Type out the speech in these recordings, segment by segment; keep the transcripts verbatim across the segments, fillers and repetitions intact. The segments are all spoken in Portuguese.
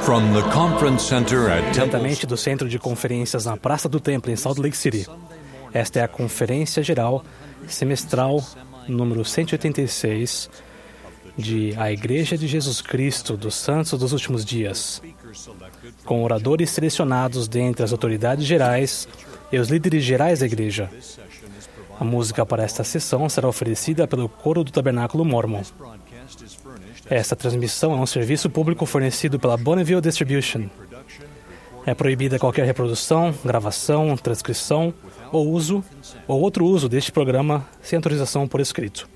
From the conference center at Temple Diretamente do Centro de Conferências na Praça do Templo, em Salt Lake City. Esta é a Conferência Geral Semestral número cento e oitenta e seis de A Igreja de Jesus Cristo dos Santos dos Últimos Dias, com oradores selecionados dentre as autoridades gerais e os líderes gerais da Igreja. A música para esta sessão será oferecida pelo Coro do Tabernáculo Mórmon. Esta transmissão é um serviço público fornecido pela Bonneville Distribution. É proibida qualquer reprodução, gravação, transcrição ou uso ou outro uso deste programa sem autorização por escrito.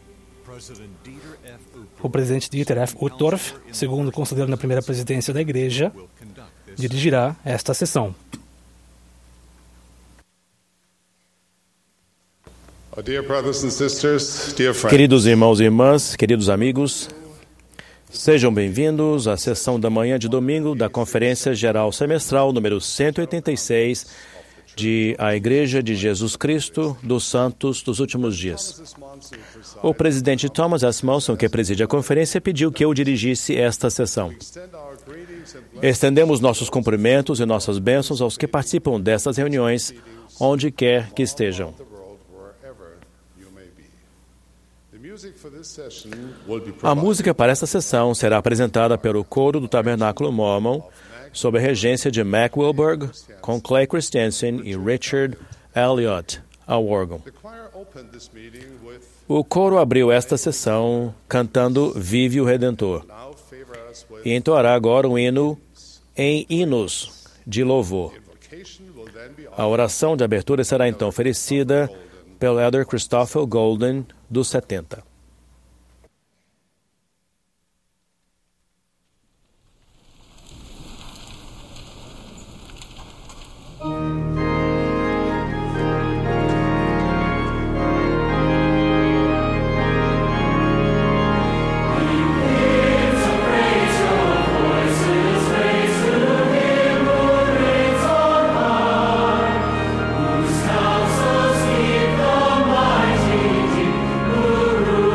O presidente Dieter F. Uchtdorf, segundo conselheiro na primeira presidência da Igreja, dirigirá esta sessão. Queridos irmãos e irmãs, queridos amigos, sejam bem-vindos à sessão da manhã de domingo da Conferência Geral Semestral número cento e oitenta e seis de A Igreja de Jesus Cristo dos Santos dos Últimos Dias. O presidente Thomas S. Monson, que preside a conferência, pediu que eu dirigisse esta sessão. Estendemos nossos cumprimentos e nossas bênçãos aos que participam destas reuniões, onde quer que estejam. A música para esta sessão será apresentada pelo Coro do Tabernáculo Mormon, sob a regência de Mac Wilberg, com Clay Christensen e Richard Elliott ao órgão. O coro abriu esta sessão cantando Vive o Redentor e entoará agora um hino em hinos de louvor. A oração de abertura será então oferecida pelo Elder Christopher Golden, dos setenta. Guru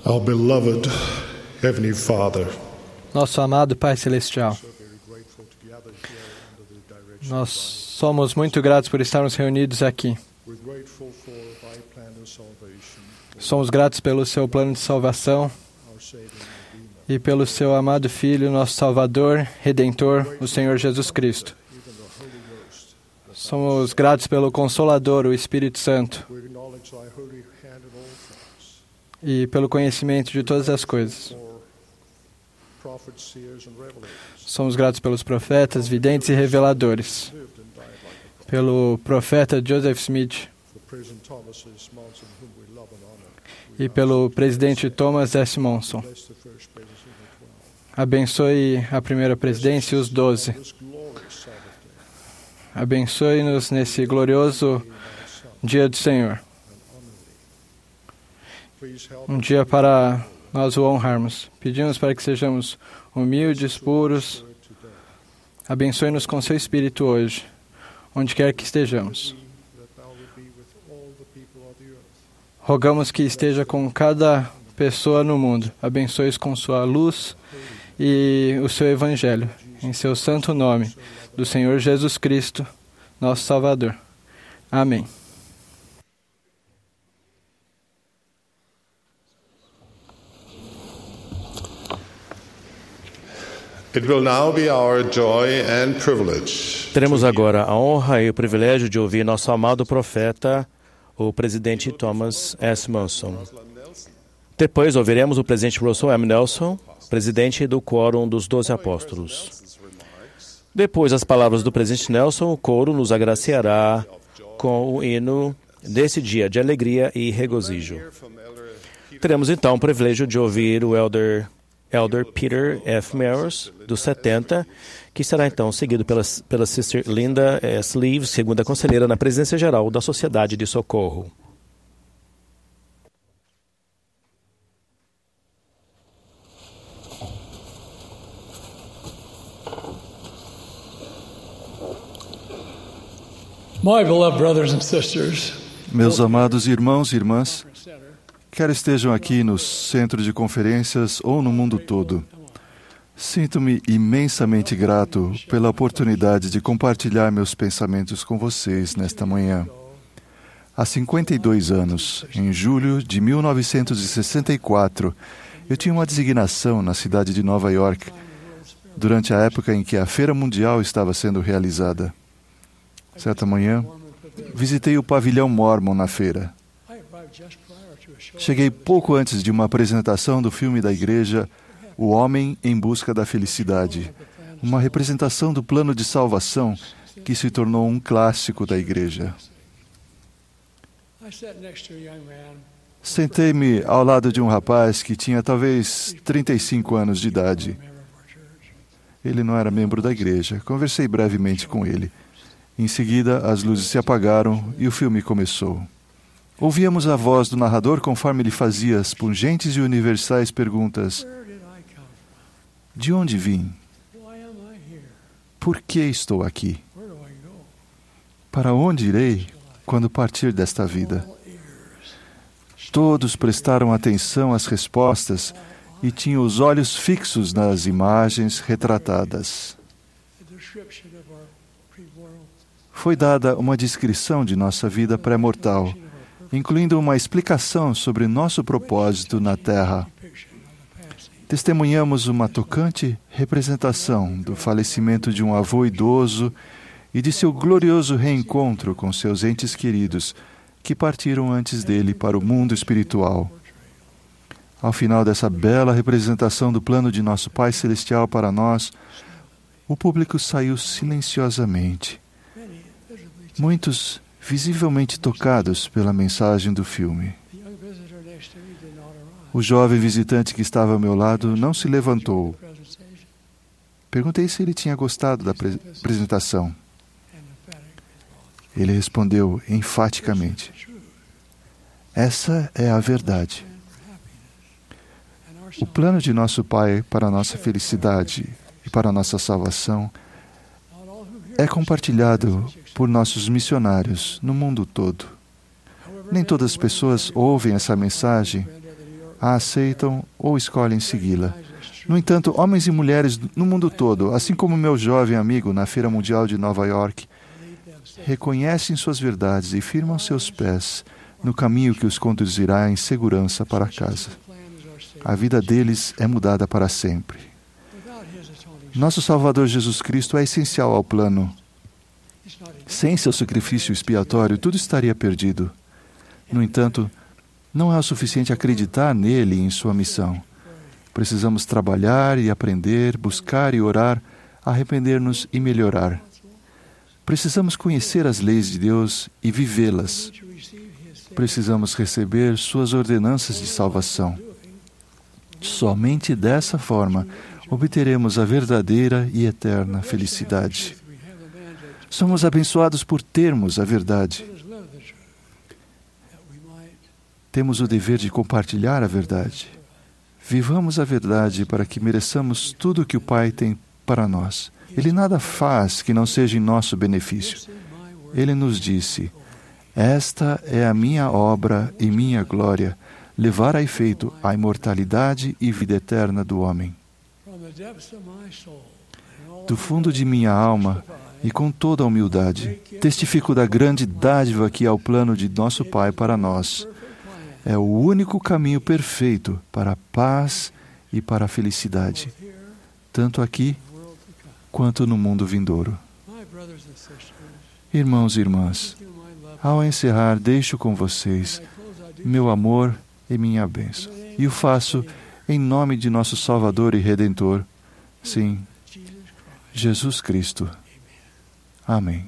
Our beloved Heavenly Father, Nosso amado Pai Celestial, nós somos muito gratos por estarmos reunidos aqui. Somos gratos pelo seu plano de salvação e pelo seu amado Filho, nosso Salvador, Redentor, o Senhor Jesus Cristo. Somos gratos pelo Consolador, o Espírito Santo, e pelo conhecimento de todas as coisas. Somos gratos pelos profetas, videntes e reveladores, pelo profeta Joseph Smith e pelo presidente Thomas S. Monson. Abençoe a primeira presidência e os doze. Abençoe-nos nesse glorioso dia do Senhor. Um dia para nós o honrarmos. Pedimos para que sejamos humildes, puros. Abençoe-nos com seu Espírito hoje, onde quer que estejamos. Rogamos que esteja com cada pessoa no mundo. Abençoe-os com sua luz e o seu Evangelho. Em seu santo nome, do Senhor Jesus Cristo, nosso Salvador. Amém. it will now be our joy and privilege. Teremos agora a honra e o privilégio de ouvir nosso amado profeta, o presidente Thomas S. Monson. Depois ouviremos o presidente Russell M. Nelson, presidente do Quórum dos Doze Apóstolos. Depois das palavras do presidente Nelson, o coro nos agraciará com o hino desse dia de alegria e regozijo. Teremos então o privilégio de ouvir o Elder, Elder Peter F. Mears, dos setenta, que será então seguido pela, pela Sister Linda S. Leaves, segunda conselheira na presidência geral da Sociedade de Socorro. My beloved brothers and sisters, Meus amados irmãos e irmãs, quer estejam aqui no centro de conferências ou no mundo todo, sinto-me imensamente grato pela oportunidade de compartilhar meus pensamentos com vocês nesta manhã. Há cinquenta e dois anos, em julho de mil novecentos e sessenta e quatro, eu tinha uma designação na cidade de Nova York, durante a época em que a Feira Mundial estava sendo realizada. Certa manhã, visitei o pavilhão Mormon na feira. Cheguei pouco antes de uma apresentação do filme da igreja O Homem em Busca da Felicidade, uma representação do plano de salvação que se tornou um clássico da igreja. Sentei-me ao lado de um rapaz que tinha talvez trinta e cinco anos de idade. Ele não era membro da igreja. Conversei brevemente com ele. Em seguida, as luzes se apagaram e o filme começou. Ouvíamos a voz do narrador conforme ele fazia as pungentes e universais perguntas: de onde vim? Por que estou aqui? Para onde irei quando partir desta vida? Todos prestaram atenção às respostas e tinham os olhos fixos nas imagens retratadas. Foi dada uma descrição de nossa vida pré-mortal, incluindo uma explicação sobre nosso propósito na Terra. Testemunhamos uma tocante representação do falecimento de um avô idoso e de seu glorioso reencontro com seus entes queridos, que partiram antes dele para o mundo espiritual. Ao final dessa bela representação do plano de nosso Pai Celestial para nós, o público saiu silenciosamente. Muitos visivelmente tocados pela mensagem do filme. O jovem visitante que estava ao meu lado não se levantou. Perguntei se ele tinha gostado da apresentação. Ele respondeu enfaticamente: essa é a verdade. O plano de nosso Pai para a nossa felicidade e para a nossa salvação é compartilhado por nossos missionários no mundo todo. Nem todas as pessoas ouvem essa mensagem, a aceitam ou escolhem segui-la. No entanto, homens e mulheres no mundo todo, assim como meu jovem amigo na Feira Mundial de Nova York, reconhecem suas verdades e firmam seus pés no caminho que os conduzirá em segurança para casa. A vida deles é mudada para sempre. Nosso Salvador Jesus Cristo é essencial ao plano. Sem seu sacrifício expiatório, tudo estaria perdido. No entanto, não é o suficiente acreditar nele e em sua missão. Precisamos trabalhar e aprender, buscar e orar, arrepender-nos e melhorar. Precisamos conhecer as leis de Deus e vivê-las. Precisamos receber suas ordenanças de salvação. Somente dessa forma obteremos a verdadeira e eterna felicidade. Somos abençoados por termos a verdade. Temos o dever de compartilhar a verdade. Vivamos a verdade para que mereçamos tudo o que o Pai tem para nós. Ele nada faz que não seja em nosso benefício. Ele nos disse: esta é a minha obra e minha glória, levar a efeito a imortalidade e vida eterna do homem. Do fundo de minha alma e com toda a humildade, testifico da grande dádiva que é o plano de nosso Pai para nós. É o único caminho perfeito para a paz e para a felicidade, tanto aqui quanto no mundo vindouro. Irmãos e irmãs, ao encerrar, deixo com vocês meu amor e minha bênção. E o faço em nome de nosso Salvador e Redentor, sim, Jesus Cristo. Amém.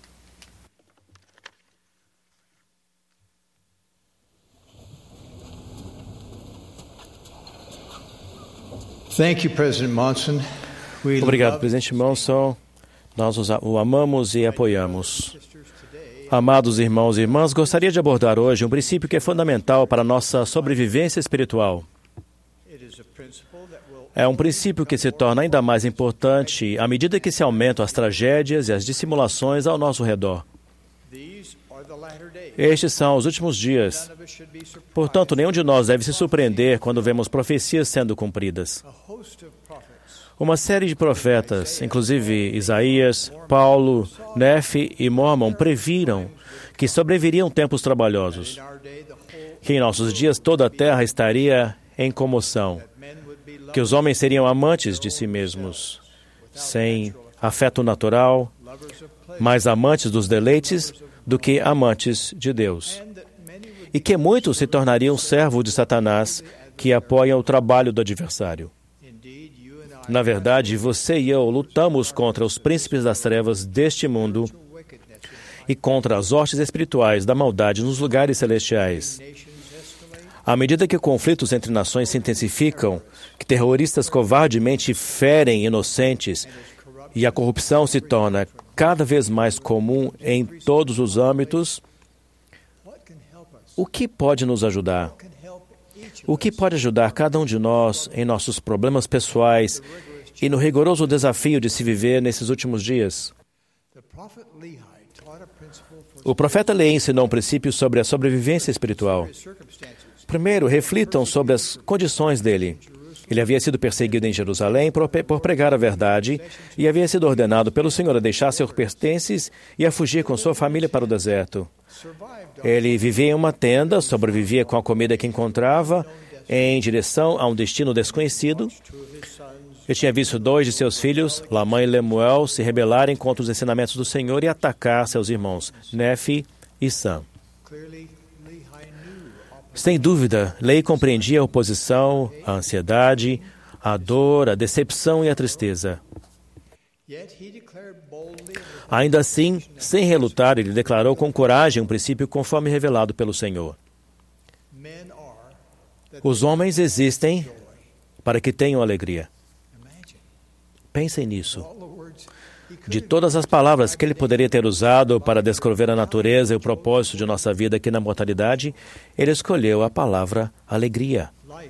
Thank you, President Monson. We Obrigado, presidente Monson. Nós o amamos e apoiamos. Amados irmãos e irmãs, gostaria de abordar hoje um princípio que é fundamental para a nossa sobrevivência espiritual. É um princípio que se torna ainda mais importante à medida que se aumentam as tragédias e as dissimulações ao nosso redor. Estes são os últimos dias. Portanto, nenhum de nós deve se surpreender quando vemos profecias sendo cumpridas. Uma série de profetas, inclusive Isaías, Paulo, Nefe e Mormon, previram que sobreviriam tempos trabalhosos, que em nossos dias toda a terra estaria em comoção, que os homens seriam amantes de si mesmos, sem afeto natural, mais amantes dos deleites do que amantes de Deus, e que muitos se tornariam servos de Satanás, que apoiam o trabalho do adversário. Na verdade, você e eu lutamos contra os príncipes das trevas deste mundo e contra as hostes espirituais da maldade nos lugares celestiais. À medida que conflitos entre nações se intensificam, que terroristas covardemente ferem inocentes e a corrupção se torna cada vez mais comum em todos os âmbitos, o que pode nos ajudar? O que pode ajudar cada um de nós em nossos problemas pessoais e no rigoroso desafio de se viver nesses últimos dias? O profeta Lehi ensinou um princípio sobre a sobrevivência espiritual. Primeiro, reflitam sobre as condições dele. Ele havia sido perseguido em Jerusalém por pregar a verdade e havia sido ordenado pelo Senhor a deixar seus pertences e a fugir com sua família para o deserto. Ele vivia em uma tenda, sobrevivia com a comida que encontrava, em direção a um destino desconhecido. Ele tinha visto dois de seus filhos, Lamã e Lemuel, se rebelarem contra os ensinamentos do Senhor e atacar seus irmãos, Nefe e Sam. Sem dúvida, Lehi compreendia a oposição, a ansiedade, a dor, a decepção e a tristeza. Ainda assim, sem relutar, ele declarou com coragem um princípio conforme revelado pelo Senhor. Os homens existem para que tenham alegria. Pensem nisso. De todas as palavras que ele poderia ter usado para descrever a natureza e o propósito de nossa vida aqui na mortalidade, ele escolheu a palavra alegria.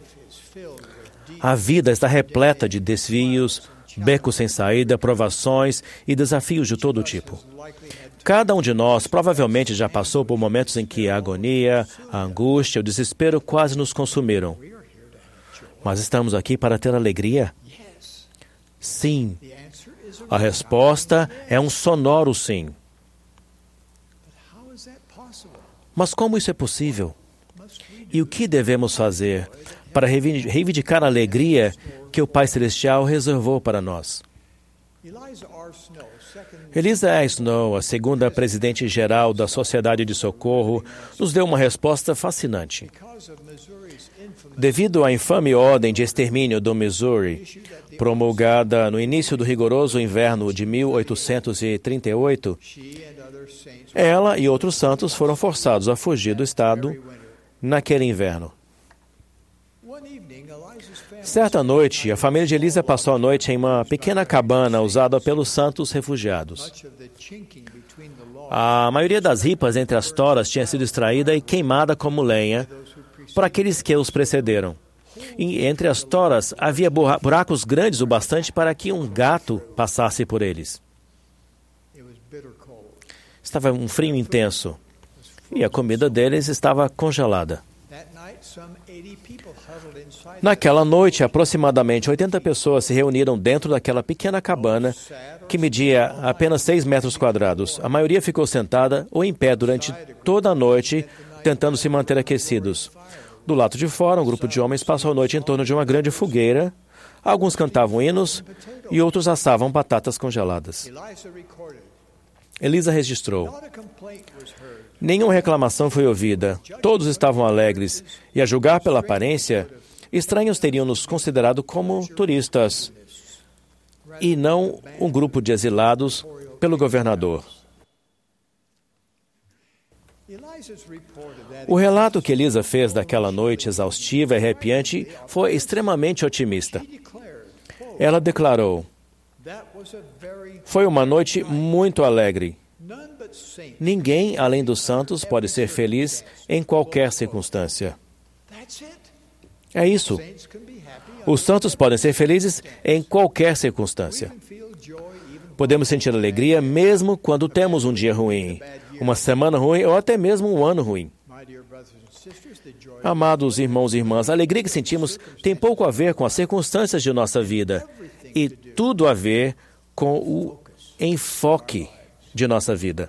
A vida está repleta de desvios, becos sem saída, provações e desafios de todo tipo. Cada um de nós provavelmente já passou por momentos em que a agonia, a angústia, o desespero quase nos consumiram. Mas estamos aqui para ter alegria? Sim. A resposta é um sonoro sim. Mas como isso é possível? E o que devemos fazer para reivindicar a alegria que o Pai Celestial reservou para nós? Eliza R. Snow, a segunda presidente-geral da Sociedade de Socorro, nos deu uma resposta fascinante. Devido à infame ordem de extermínio do Missouri, promulgada no início do rigoroso inverno de mil oitocentos e trinta e oito, ela e outros santos foram forçados a fugir do estado naquele inverno. Certa noite, a família de Eliza passou a noite em uma pequena cabana usada pelos santos refugiados. A maioria das ripas entre as toras tinha sido extraída e queimada como lenha por aqueles que os precederam. E entre as toras havia buracos grandes o bastante para que um gato passasse por eles. Estava um frio intenso e a comida deles estava congelada. Naquela noite, aproximadamente oitenta pessoas se reuniram dentro daquela pequena cabana que media apenas seis metros quadrados. A maioria ficou sentada ou em pé durante toda a noite, tentando se manter aquecidos. Do lado de fora, um grupo de homens passou a noite em torno de uma grande fogueira. Alguns cantavam hinos e outros assavam batatas congeladas. Eliza registrou: nenhuma reclamação foi ouvida. Todos estavam alegres. E, a julgar pela aparência, estranhos teriam nos considerado como turistas e não um grupo de exilados pelo governador. O relato que Eliza fez daquela noite exaustiva e arrepiante foi extremamente otimista. Ela declarou: foi uma noite muito alegre. Ninguém, além dos santos, pode ser feliz em qualquer circunstância. É isso. Os santos podem ser felizes em qualquer circunstância. Podemos sentir alegria mesmo quando temos um dia ruim, uma semana ruim ou até mesmo um ano ruim. Amados irmãos e irmãs, a alegria que sentimos tem pouco a ver com as circunstâncias de nossa vida e tudo a ver com o enfoque de nossa vida.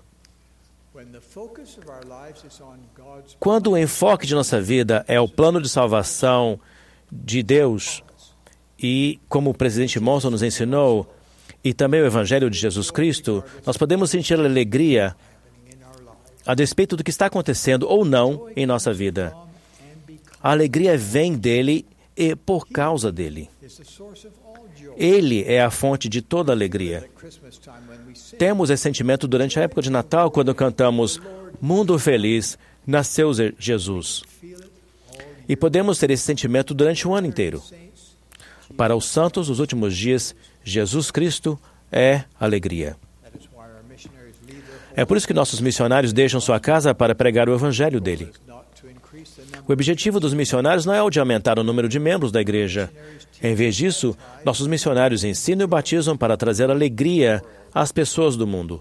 Quando o enfoque de nossa vida é o plano de salvação de Deus, e como o presidente Monson nos ensinou, e também o Evangelho de Jesus Cristo, nós podemos sentir alegria a despeito do que está acontecendo ou não em nossa vida. A alegria vem dele e por causa dele. Ele é a fonte de toda alegria. Temos esse sentimento durante a época de Natal, quando cantamos Mundo Feliz, nasceu Jesus. E podemos ter esse sentimento durante o ano inteiro. Para os santos dos últimos dias, Jesus Cristo é alegria. É por isso que nossos missionários deixam sua casa para pregar o Evangelho dele. O objetivo dos missionários não é o de aumentar o número de membros da igreja. Em vez disso, nossos missionários ensinam e batizam para trazer alegria às pessoas do mundo.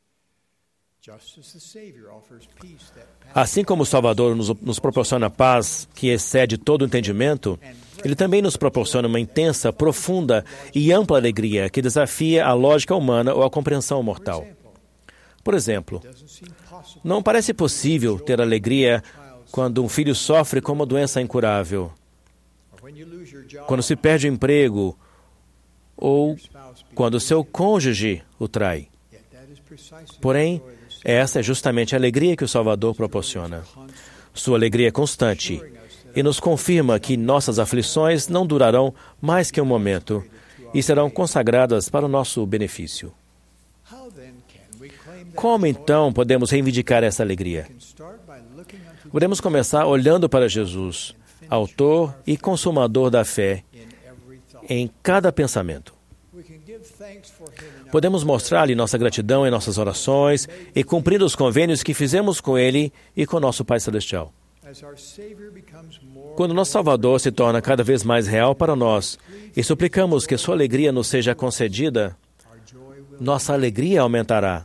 Assim como o Salvador nos, nos proporciona paz que excede todo o entendimento, ele também nos proporciona uma intensa, profunda e ampla alegria que desafia a lógica humana ou a compreensão mortal. Por exemplo, não parece possível ter alegria quando um filho sofre com uma doença incurável, quando se perde o emprego ou quando seu cônjuge o trai. Porém, essa é justamente a alegria que o Salvador proporciona. Sua alegria é constante e nos confirma que nossas aflições não durarão mais que um momento e serão consagradas para o nosso benefício. Como então podemos reivindicar essa alegria? Podemos começar olhando para Jesus, autor e consumador da fé, em cada pensamento. Podemos mostrar-lhe nossa gratidão em nossas orações e cumprir os convênios que fizemos com Ele e com nosso Pai Celestial. Quando nosso Salvador se torna cada vez mais real para nós e suplicamos que sua alegria nos seja concedida, nossa alegria aumentará.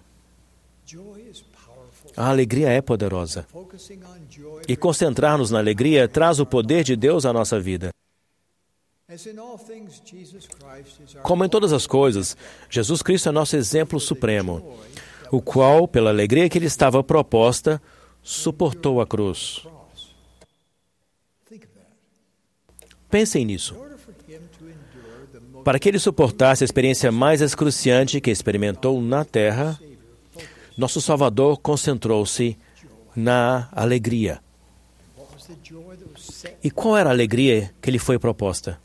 A alegria é poderosa. E concentrar-nos na alegria traz o poder de Deus à nossa vida. Como em todas as coisas, Jesus Cristo é nosso exemplo supremo, o qual, pela alegria que lhe estava proposta, suportou a cruz. Pensem nisso. Para que ele suportasse a experiência mais excruciante que experimentou na terra, nosso Salvador concentrou-se na alegria. E qual era a alegria que lhe foi proposta?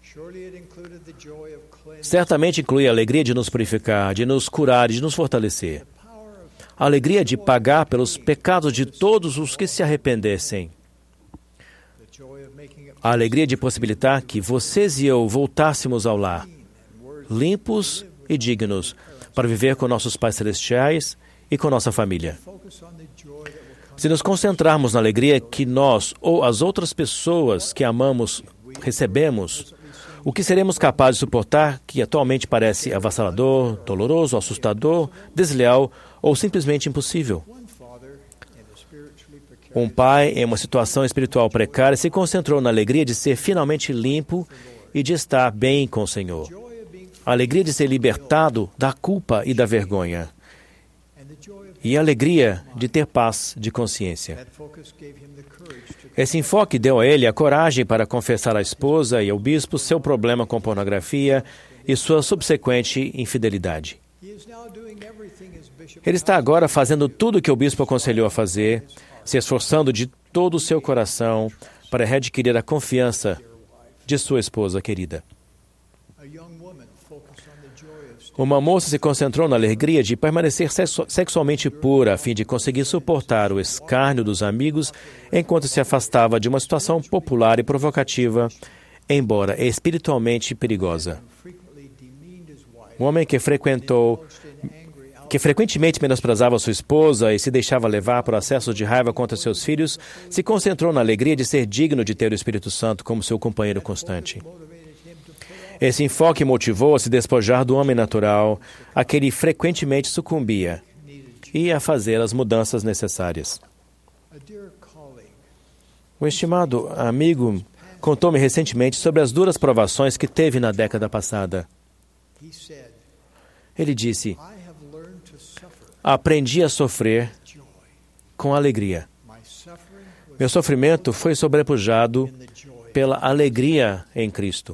Certamente inclui a alegria de nos purificar, de nos curar e de nos fortalecer. A alegria de pagar pelos pecados de todos os que se arrependessem. A alegria de possibilitar que vocês e eu voltássemos ao lar, limpos e dignos, para viver com nossos pais celestiais e com nossa família. Se nos concentrarmos na alegria que nós ou as outras pessoas que amamos recebemos, o que seremos capazes de suportar que atualmente parece avassalador, doloroso, assustador, desleal ou simplesmente impossível? Um pai, em uma situação espiritual precária, se concentrou na alegria de ser finalmente limpo e de estar bem com o Senhor. A alegria de ser libertado da culpa e da vergonha. E a alegria de ter paz de consciência. Esse enfoque deu a ele a coragem para confessar à esposa e ao bispo seu problema com pornografia e sua subsequente infidelidade. Ele está agora fazendo tudo o que o bispo aconselhou a fazer, se esforçando de todo o seu coração para readquirir a confiança de sua esposa querida. Uma moça se concentrou na alegria de permanecer sexu- sexualmente pura, a fim de conseguir suportar o escárnio dos amigos enquanto se afastava de uma situação popular e provocativa, embora espiritualmente perigosa. Um homem que frequentou, que frequentemente menosprezava sua esposa e se deixava levar por acessos de raiva contra seus filhos, se concentrou na alegria de ser digno de ter o Espírito Santo como seu companheiro constante. Esse enfoque motivou a se despojar do homem natural, a que ele frequentemente sucumbia, e a fazer as mudanças necessárias. Um estimado amigo contou-me recentemente sobre as duras provações que teve na década passada. Ele disse: aprendi a sofrer com alegria. Meu sofrimento foi sobrepujado pela alegria em Cristo.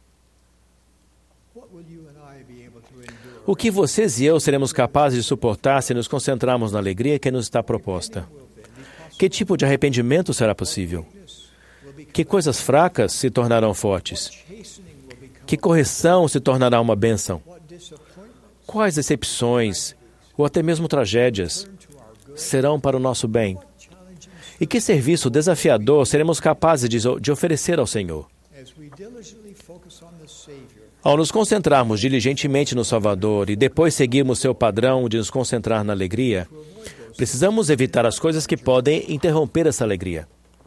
O que vocês e eu seremos capazes de suportar se nos concentrarmos na alegria que nos está proposta? Que tipo de arrependimento será possível? Que coisas fracas se tornarão fortes? Que correção se tornará uma bênção? Quais decepções, ou até mesmo tragédias, serão para o nosso bem? E que serviço desafiador seremos capazes de, de oferecer ao Senhor? Ao nos concentrarmos diligentemente no Salvador e depois seguirmos seu padrão de nos concentrar na alegria, precisamos evitar as coisas que podem interromper essa alegria.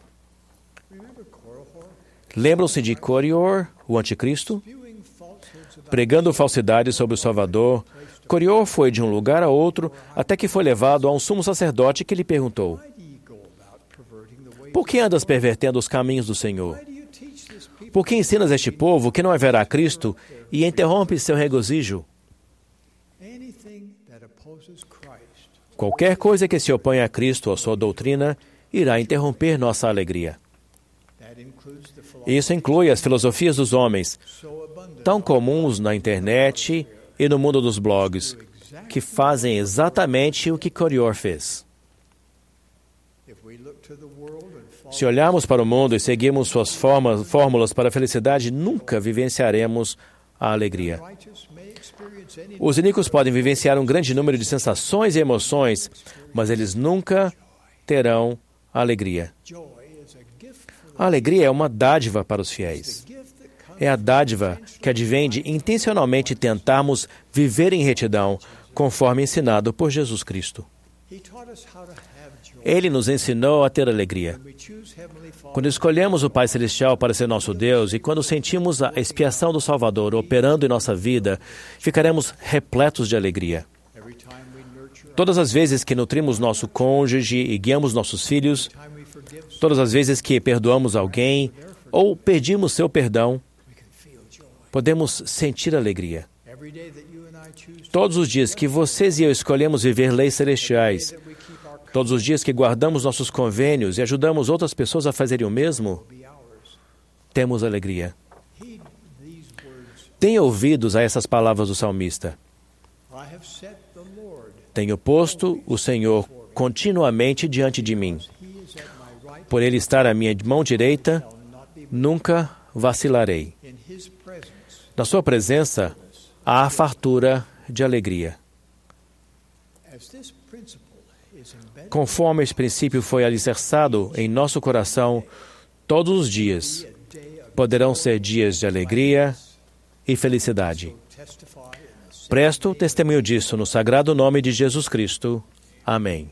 Lembram-se de Corior, o anticristo? Pregando falsidades sobre o Salvador, Corior foi de um lugar a outro até que foi levado a um sumo sacerdote que lhe perguntou: por que andas pervertendo os caminhos do Senhor? Por que ensinas este povo que não haverá Cristo e interrompe seu regozijo? Qualquer coisa que se oponha a Cristo ou a sua doutrina irá interromper nossa alegria. Isso inclui as filosofias dos homens, tão comuns na internet e no mundo dos blogs, que fazem exatamente o que Corior fez. Se olharmos para o mundo e seguirmos suas formas, fórmulas para a felicidade, nunca vivenciaremos a alegria. Os iníquos podem vivenciar um grande número de sensações e emoções, mas eles nunca terão a alegria. A alegria é uma dádiva para os fiéis. É a dádiva que advém de intencionalmente tentarmos viver em retidão, conforme ensinado por Jesus Cristo. Ele nos ensinou a ter alegria. Quando escolhemos o Pai Celestial para ser nosso Deus e quando sentimos a expiação do Salvador operando em nossa vida, ficaremos repletos de alegria. Todas as vezes que nutrimos nosso cônjuge e guiamos nossos filhos, todas as vezes que perdoamos alguém ou pedimos seu perdão, podemos sentir alegria. Todos os dias que vocês e eu escolhemos viver leis celestiais, todos os dias que guardamos nossos convênios e ajudamos outras pessoas a fazerem o mesmo, temos alegria. Tenha ouvidos a essas palavras do salmista. Tenho posto o Senhor continuamente diante de mim. Por Ele estar à minha mão direita, nunca vacilarei. Na sua presença, há fartura de alegria. Conforme esse princípio foi alicerçado em nosso coração, todos os dias poderão ser dias de alegria e felicidade. Presto testemunho disso no sagrado nome de Jesus Cristo. Amém.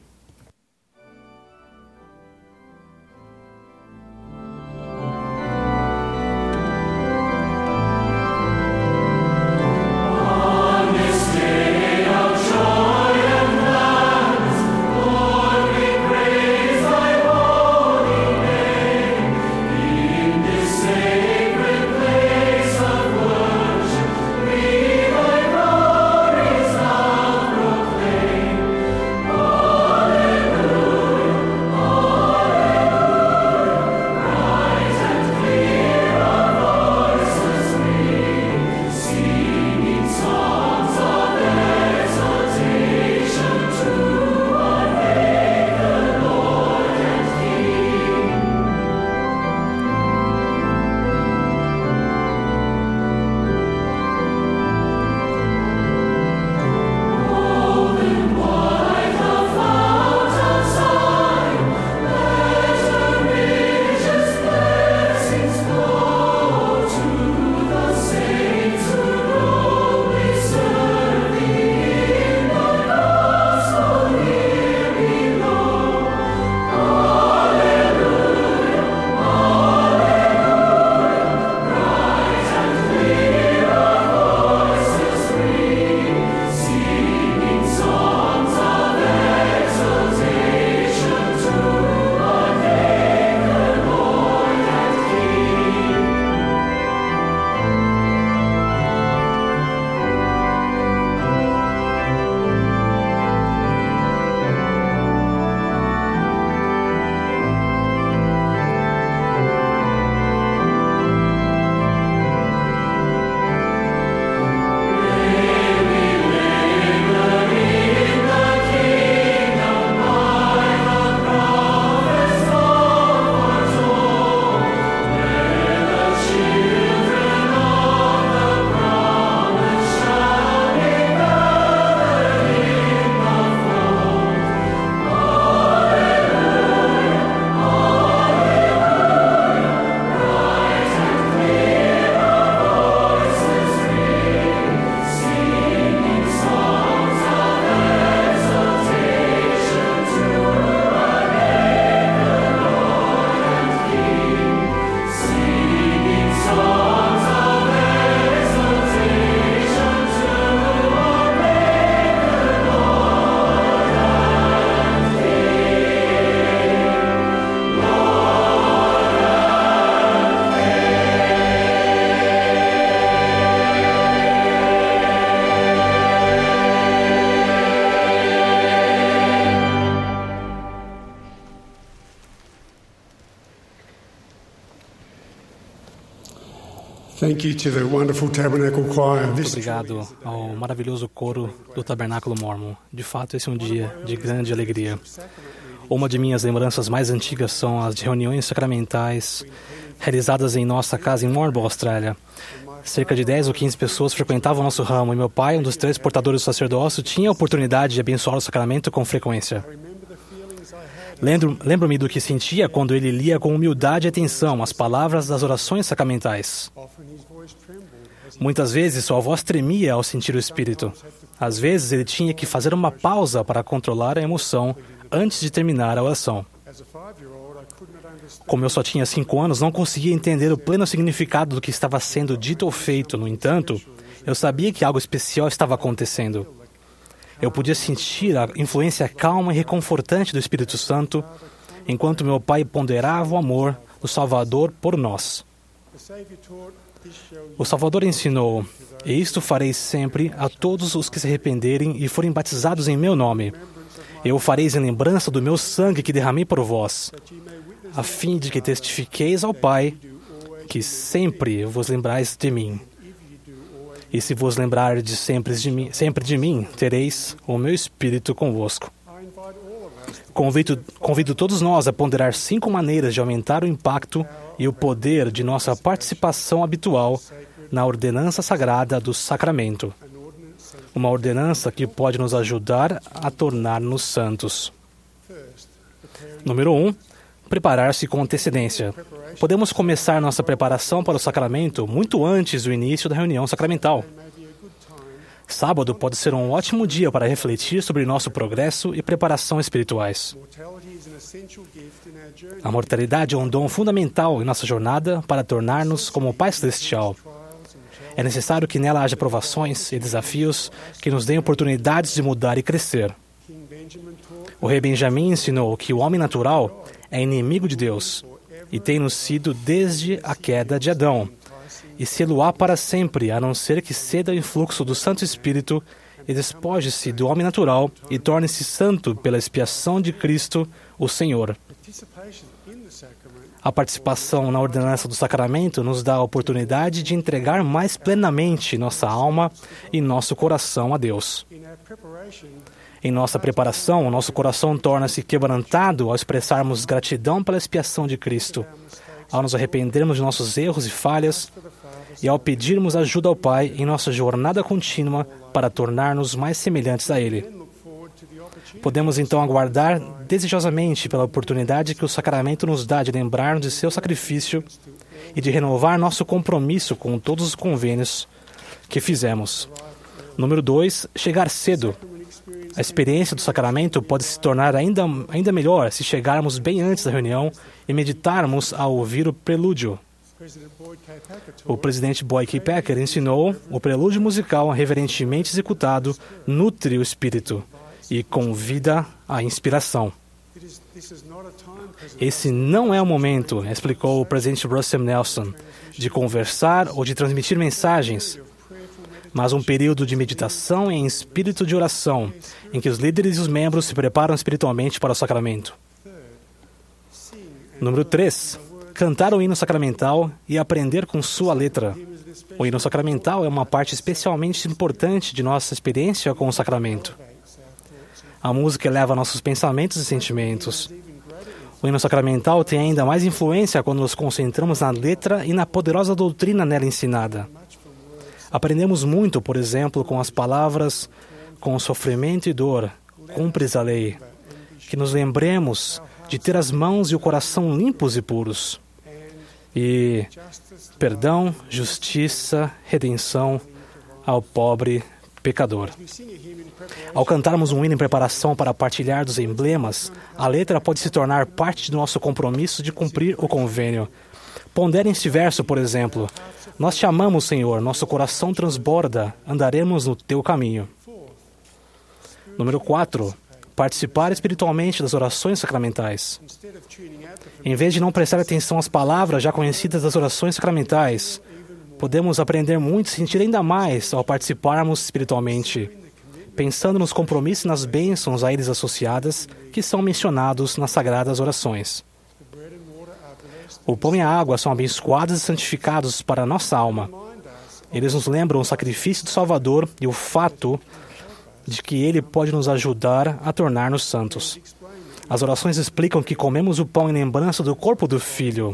Muito obrigado ao maravilhoso coro do Tabernáculo Mórmon. De fato, esse é um dia de grande alegria. Uma de minhas lembranças mais antigas são as de reuniões sacramentais realizadas em nossa casa em Morbo, Austrália. Cerca de dez ou quinze pessoas frequentavam nosso ramo e meu pai, um dos três portadores do sacerdócio, tinha a oportunidade de abençoar o sacramento com frequência. Lembro, lembro-me do que sentia quando ele lia com humildade e atenção as palavras das orações sacramentais. Muitas vezes sua voz tremia ao sentir o Espírito. Às vezes ele tinha que fazer uma pausa para controlar a emoção antes de terminar a oração. Como eu só tinha cinco anos, não conseguia entender o pleno significado do que estava sendo dito ou feito. No entanto, eu sabia que algo especial estava acontecendo. Eu podia sentir a influência calma e reconfortante do Espírito Santo, enquanto meu pai ponderava o amor do Salvador por nós. O Salvador ensinou: "E isto farei sempre a todos os que se arrependerem e forem batizados em meu nome. Eu o fareis em lembrança do meu sangue que derramei por vós, a fim de que testifiqueis ao Pai que sempre vos lembrais de mim. E se vos lembrardes sempre de mim, sempre de mim, tereis o meu Espírito convosco." Convido, convido todos nós a ponderar cinco maneiras de aumentar o impacto e o poder de nossa participação habitual na ordenança sagrada do sacramento. Uma ordenança que pode nos ajudar a tornar-nos santos. Número um. Preparar-se com antecedência. Podemos começar nossa preparação para o sacramento muito antes do início da reunião sacramental. Sábado pode ser um ótimo dia para refletir sobre nosso progresso e preparação espirituais. A mortalidade é um dom fundamental em nossa jornada para tornar-nos como o Pai Celestial. É necessário que nela haja provações e desafios que nos deem oportunidades de mudar e crescer. O rei Benjamim ensinou que o homem natural é inimigo de Deus e tem-nos sido desde a queda de Adão, e sê-lo-á para sempre, a não ser que ceda ao influxo do Santo Espírito e despoje-se do homem natural e torne-se santo pela expiação de Cristo, o Senhor. A participação na ordenança do sacramento nos dá a oportunidade de entregar mais plenamente nossa alma e nosso coração a Deus. Em nossa preparação, nosso coração torna-se quebrantado ao expressarmos gratidão pela expiação de Cristo, ao nos arrependermos de nossos erros e falhas e ao pedirmos ajuda ao Pai em nossa jornada contínua para tornar-nos mais semelhantes a Ele. Podemos então aguardar desejosamente pela oportunidade que o sacramento nos dá de lembrar-nos de seu sacrifício e de renovar nosso compromisso com todos os convênios que fizemos. Número dois. Chegar cedo. A experiência do sacramento pode se tornar ainda, ainda melhor se chegarmos bem antes da reunião e meditarmos ao ouvir o prelúdio. O presidente Boyd K. Packer ensinou: o prelúdio musical reverentemente executado nutre o espírito e convida à inspiração. Esse não é o momento, explicou o presidente Russell Nelson, de conversar ou de transmitir mensagens, mas um período de meditação em espírito de oração, em que os líderes e os membros se preparam espiritualmente para o sacramento. Número três. Cantar o hino sacramental e aprender com sua letra. O hino sacramental é uma parte especialmente importante de nossa experiência com o sacramento. A música eleva nossos pensamentos e sentimentos. O hino sacramental tem ainda mais influência quando nos concentramos na letra e na poderosa doutrina nela ensinada. Aprendemos muito, por exemplo, com as palavras: com sofrimento e dor, cumpres a lei. Que nos lembremos de ter as mãos e o coração limpos e puros. E perdão, justiça, redenção ao pobre pecador. Ao cantarmos um hino em preparação para partilhar dos emblemas, a letra pode se tornar parte do nosso compromisso de cumprir o convênio. Ponderem este verso, por exemplo: nós te amamos, Senhor, nosso coração transborda, andaremos no teu caminho. Número quatro. Participar espiritualmente das orações sacramentais. Em vez de não prestar atenção às palavras já conhecidas das orações sacramentais, podemos aprender muito e sentir ainda mais ao participarmos espiritualmente, pensando nos compromissos e nas bênçãos a eles associadas que são mencionados nas sagradas orações. O pão e a água são abençoados e santificados para a nossa alma. Eles nos lembram o sacrifício do Salvador e o fato de que Ele pode nos ajudar a tornar-nos santos. As orações explicam que comemos o pão em lembrança do corpo do Filho,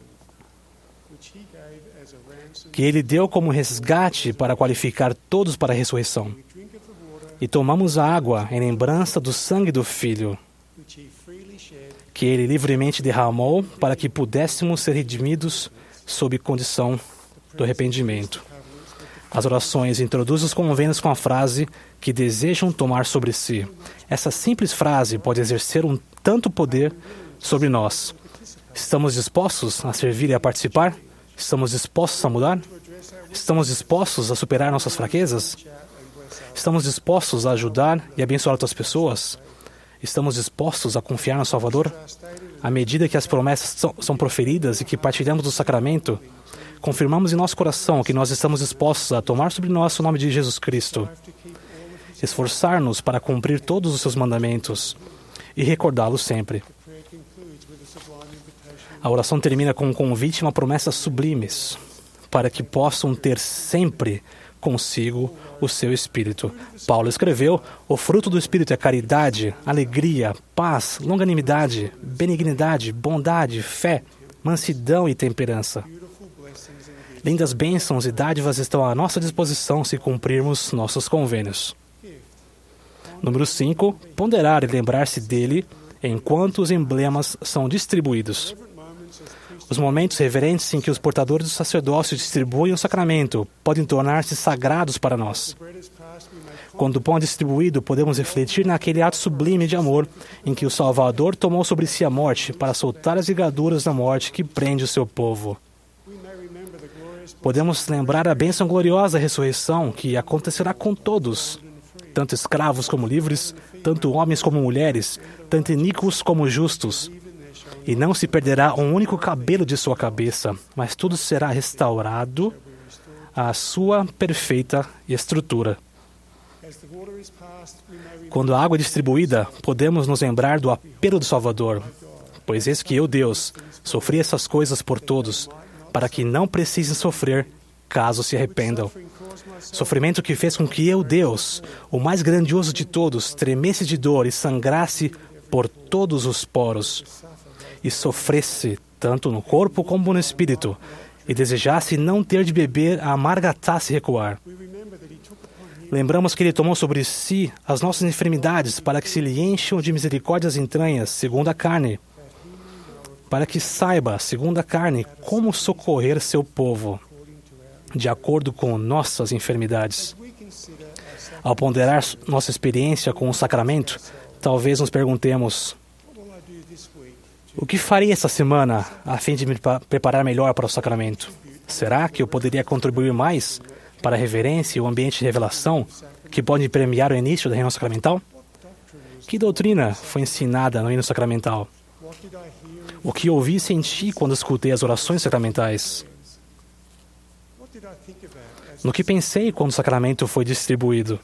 que Ele deu como resgate para qualificar todos para a ressurreição. E tomamos a água em lembrança do sangue do Filho, que Ele livremente derramou para que pudéssemos ser redimidos sob condição do arrependimento. As orações introduzem os convênios com a frase que desejam tomar sobre si. Essa simples frase pode exercer um tanto poder sobre nós. Estamos dispostos a servir e a participar? Estamos dispostos a mudar? Estamos dispostos a superar nossas fraquezas? Estamos dispostos a ajudar e abençoar outras pessoas? Estamos dispostos a confiar no Salvador? À medida que as promessas são, são proferidas e que partilhamos do sacramento, confirmamos em nosso coração que nós estamos dispostos a tomar sobre nós o nome de Jesus Cristo, esforçar-nos para cumprir todos os seus mandamentos e recordá-los sempre. A oração termina com um convite e uma promessa sublimes para que possam ter sempre consigo o seu Espírito. Paulo escreveu: o fruto do Espírito é caridade, alegria, paz, longanimidade, benignidade, bondade, fé, mansidão e temperança. Lindas bênçãos e dádivas estão à nossa disposição se cumprirmos nossos convênios. Número cinco. Ponderar e lembrar-se dele enquanto os emblemas são distribuídos. Os momentos reverentes em que os portadores do sacerdócio distribuem o sacramento podem tornar-se sagrados para nós. Quando o pão é distribuído, podemos refletir naquele ato sublime de amor em que o Salvador tomou sobre si a morte para soltar as ligaduras da morte que prende o seu povo. Podemos lembrar a bênção gloriosa da ressurreição que acontecerá com todos, tanto escravos como livres, tanto homens como mulheres, tanto iníquos como justos. E não se perderá um único cabelo de sua cabeça, mas tudo será restaurado à sua perfeita estrutura. Quando a água é distribuída, podemos nos lembrar do apelo do Salvador, pois eis que eu, Deus, sofri essas coisas por todos, para que não precisem sofrer caso se arrependam. Sofrimento que fez com que eu, Deus, o mais grandioso de todos, tremesse de dor e sangrasse por todos os poros, e sofresse tanto no corpo como no espírito, e desejasse não ter de beber a amarga taça e recuar. Lembramos que ele tomou sobre si as nossas enfermidades para que se lhe encham de misericórdia as entranhas, segundo a carne, para que saiba, segundo a carne, como socorrer seu povo, de acordo com nossas enfermidades. Ao ponderar nossa experiência com o sacramento, talvez nos perguntemos: o que farei essa semana a fim de me preparar melhor para o sacramento? Será que eu poderia contribuir mais para a reverência e o ambiente de revelação que pode premiar o início da reunião sacramental? Que doutrina foi ensinada no hino sacramental? O que ouvi e senti quando escutei as orações sacramentais? No que pensei quando o sacramento foi distribuído?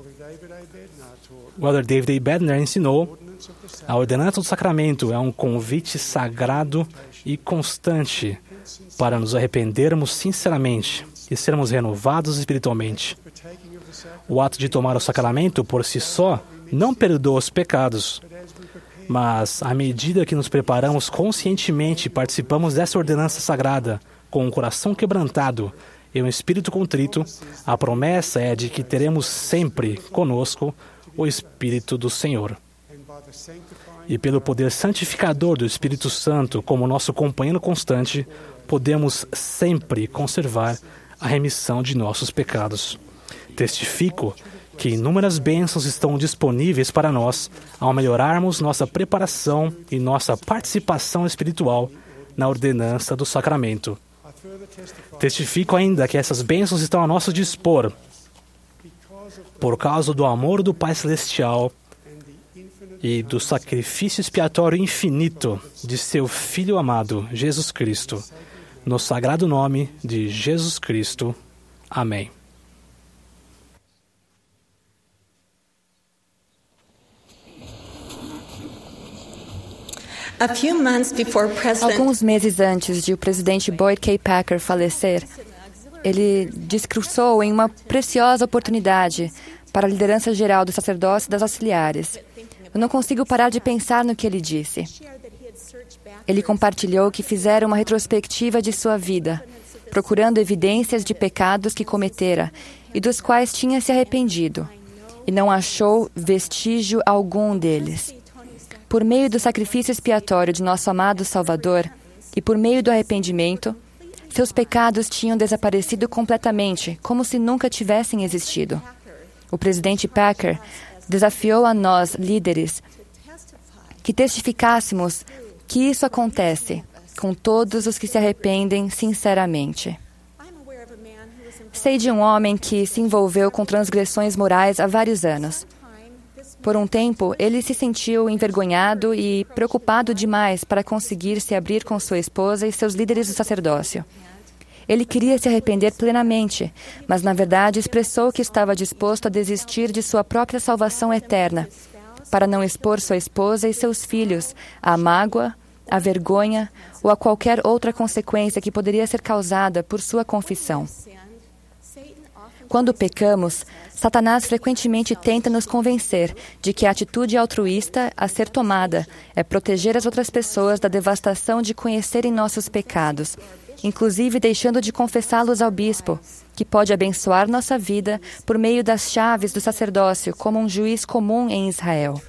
O Elder David A. Bednar ensinou: a ordenança do sacramento é um convite sagrado e constante para nos arrependermos sinceramente e sermos renovados espiritualmente. O ato de tomar o sacramento por si só não perdoa os pecados, mas à medida que nos preparamos conscientemente e participamos dessa ordenança sagrada com um coração quebrantado e um espírito contrito, a promessa é de que teremos sempre conosco o Espírito do Senhor. E pelo poder santificador do Espírito Santo como nosso companheiro constante, podemos sempre conservar a remissão de nossos pecados. Testifico que inúmeras bênçãos estão disponíveis para nós ao melhorarmos nossa preparação e nossa participação espiritual na ordenança do sacramento. Testifico ainda que essas bênçãos estão a nosso dispor por causa do amor do Pai Celestial e do sacrifício expiatório infinito de seu Filho amado, Jesus Cristo. No sagrado nome de Jesus Cristo. Amém. Alguns meses antes de o presidente Boyd K. Packer falecer, ele discursou em uma preciosa oportunidade para a liderança geral do sacerdócio e das auxiliares. Eu não consigo parar de pensar no que ele disse. Ele compartilhou que fizera uma retrospectiva de sua vida, procurando evidências de pecados que cometera e dos quais tinha se arrependido, e não achou vestígio algum deles. Por meio do sacrifício expiatório de nosso amado Salvador e por meio do arrependimento, seus pecados tinham desaparecido completamente, como se nunca tivessem existido. O presidente Packer desafiou a nós, líderes, que testificássemos que isso acontece com todos os que se arrependem sinceramente. Sei de um homem que se envolveu com transgressões morais há vários anos. Por um tempo, ele se sentiu envergonhado e preocupado demais para conseguir se abrir com sua esposa e seus líderes do sacerdócio. Ele queria se arrepender plenamente, mas na verdade expressou que estava disposto a desistir de sua própria salvação eterna, para não expor sua esposa e seus filhos à mágoa, à vergonha ou a qualquer outra consequência que poderia ser causada por sua confissão. Quando pecamos, Satanás frequentemente tenta nos convencer de que a atitude altruísta a ser tomada é proteger as outras pessoas da devastação de conhecerem nossos pecados, inclusive deixando de confessá-los ao bispo, que pode abençoar nossa vida por meio das chaves do sacerdócio como um juiz comum em Israel.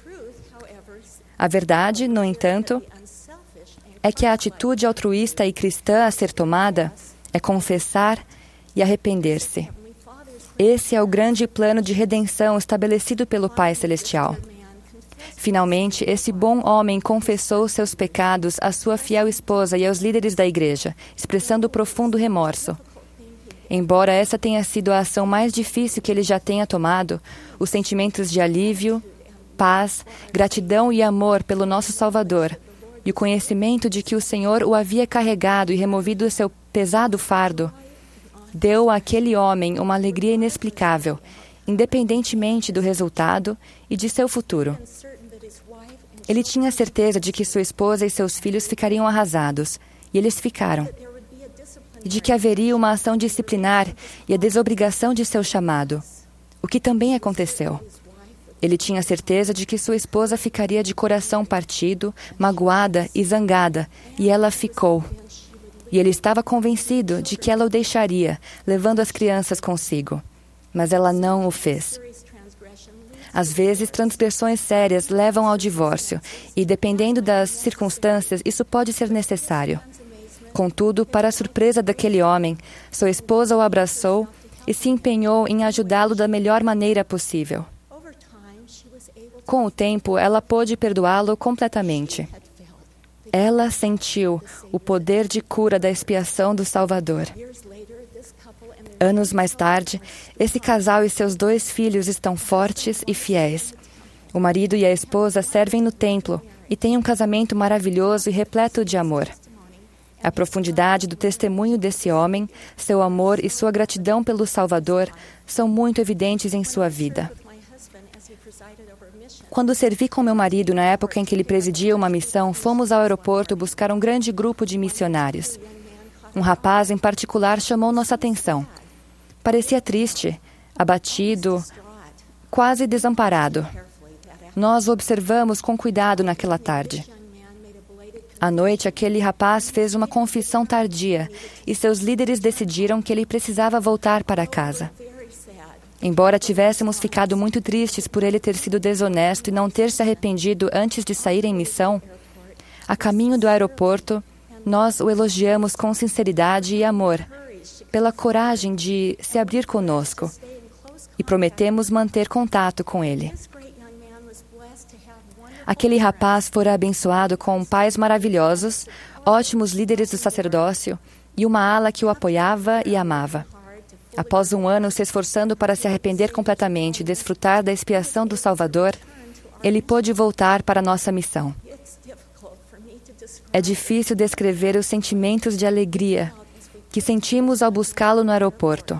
A verdade, no entanto, é que a atitude altruísta e cristã a ser tomada é confessar e arrepender-se. Esse é o grande plano de redenção estabelecido pelo Pai Celestial. Finalmente, esse bom homem confessou seus pecados à sua fiel esposa e aos líderes da igreja, expressando profundo remorso. Embora essa tenha sido a ação mais difícil que ele já tenha tomado, os sentimentos de alívio, paz, gratidão e amor pelo nosso Salvador e o conhecimento de que o Senhor o havia carregado e removido seu pesado fardo, deu àquele homem uma alegria inexplicável, independentemente do resultado e de seu futuro. Ele tinha certeza de que sua esposa e seus filhos ficariam arrasados, e eles ficaram. E de que haveria uma ação disciplinar e a desobrigação de seu chamado, o que também aconteceu. Ele tinha certeza de que sua esposa ficaria de coração partido, magoada e zangada, e ela ficou. E ele estava convencido de que ela o deixaria, levando as crianças consigo. Mas ela não o fez. Às vezes, transgressões sérias levam ao divórcio, e, dependendo das circunstâncias, isso pode ser necessário. Contudo, para a surpresa daquele homem, sua esposa o abraçou e se empenhou em ajudá-lo da melhor maneira possível. Com o tempo, ela pôde perdoá-lo completamente. Ela sentiu o poder de cura da expiação do Salvador. Anos mais tarde, esse casal e seus dois filhos estão fortes e fiéis. O marido e a esposa servem no templo e têm um casamento maravilhoso e repleto de amor. A profundidade do testemunho desse homem, seu amor e sua gratidão pelo Salvador são muito evidentes em sua vida. Quando servi com meu marido na época em que ele presidia uma missão, fomos ao aeroporto buscar um grande grupo de missionários. Um rapaz em particular chamou nossa atenção. Parecia triste, abatido, quase desamparado. Nós o observamos com cuidado naquela tarde. À noite, aquele rapaz fez uma confissão tardia e seus líderes decidiram que ele precisava voltar para casa. Embora tivéssemos ficado muito tristes por ele ter sido desonesto e não ter se arrependido antes de sair em missão, a caminho do aeroporto, nós o elogiamos com sinceridade e amor, pela coragem de se abrir conosco, e prometemos manter contato com ele. Aquele rapaz fora abençoado com pais maravilhosos, ótimos líderes do sacerdócio e uma ala que o apoiava e amava. Após um ano se esforçando para se arrepender completamente e desfrutar da expiação do Salvador, ele pôde voltar para a nossa missão. É difícil descrever os sentimentos de alegria que sentimos ao buscá-lo no aeroporto.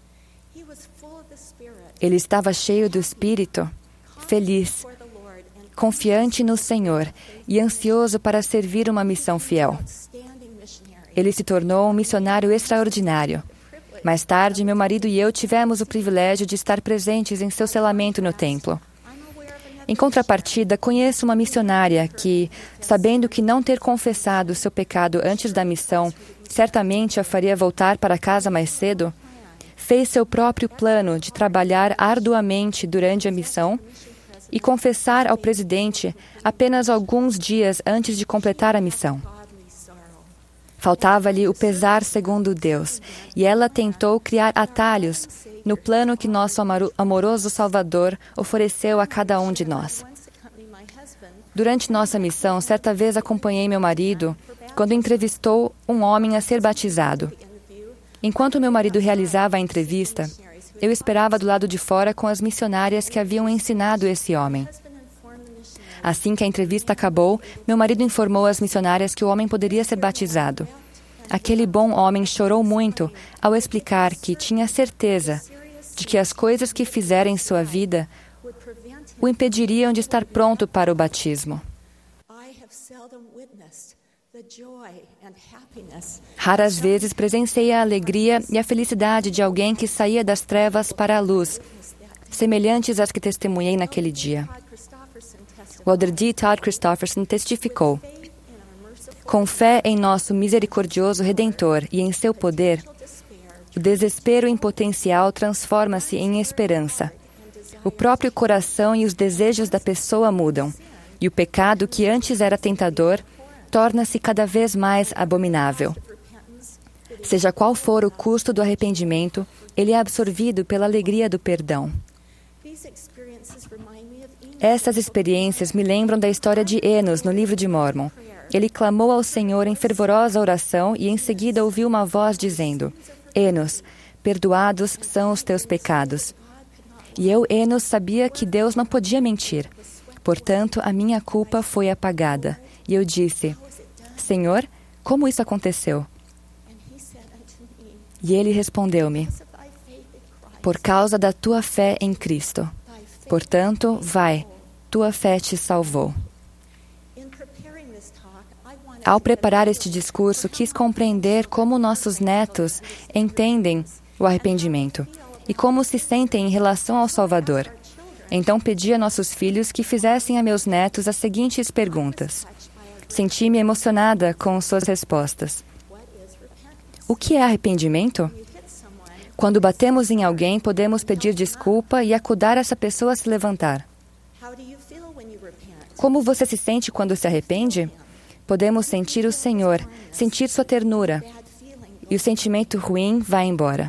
Ele estava cheio do Espírito, feliz, confiante no Senhor e ansioso para servir uma missão fiel. Ele se tornou um missionário extraordinário. Mais tarde, meu marido e eu tivemos o privilégio de estar presentes em seu selamento no templo. Em contrapartida, conheço uma missionária que, sabendo que não ter confessado seu pecado antes da missão certamente a faria voltar para casa mais cedo, fez seu próprio plano de trabalhar arduamente durante a missão e confessar ao presidente apenas alguns dias antes de completar a missão. Faltava-lhe o pesar segundo Deus, e ela tentou criar atalhos no plano que nosso amoroso Salvador ofereceu a cada um de nós. Durante nossa missão, certa vez acompanhei meu marido quando entrevistou um homem a ser batizado. Enquanto meu marido realizava a entrevista, eu esperava do lado de fora com as missionárias que haviam ensinado esse homem. Assim que a entrevista acabou, meu marido informou às missionárias que o homem poderia ser batizado. aquele bom homem chorou muito ao explicar que tinha certeza de que as coisas que fizera em sua vida o impediriam de estar pronto para o batismo. Raras vezes presenciei a alegria e a felicidade de alguém que saía das trevas para a luz, semelhantes às que testemunhei naquele dia. O Elder D. Todd Christofferson testificou: com fé em nosso misericordioso Redentor e em seu poder, o desespero em potencial transforma-se em esperança. O próprio coração e os desejos da pessoa mudam, e o pecado que antes era tentador torna-se cada vez mais abominável. Seja qual for o custo do arrependimento, ele é absorvido pela alegria do perdão. Essas experiências me lembram da história de Enos no livro de Mórmon. Ele clamou ao Senhor em fervorosa oração e em seguida ouviu uma voz dizendo: Enos, perdoados são os teus pecados. E eu, Enos, sabia que Deus não podia mentir. Portanto, a minha culpa foi apagada. E eu disse: Senhor, como isso aconteceu? E ele respondeu-me: por causa da tua fé em Cristo. Portanto, vai, tua fé te salvou. Ao preparar este discurso, quis compreender como nossos netos entendem o arrependimento e como se sentem em relação ao Salvador. Então pedi a nossos filhos que fizessem a meus netos as seguintes perguntas. Senti-me emocionada com suas respostas. O que é arrependimento? Quando batemos em alguém, podemos pedir desculpa e acudar essa pessoa a se levantar. Como você se sente quando se arrepende? Podemos sentir o Senhor, sentir sua ternura, e o sentimento ruim vai embora.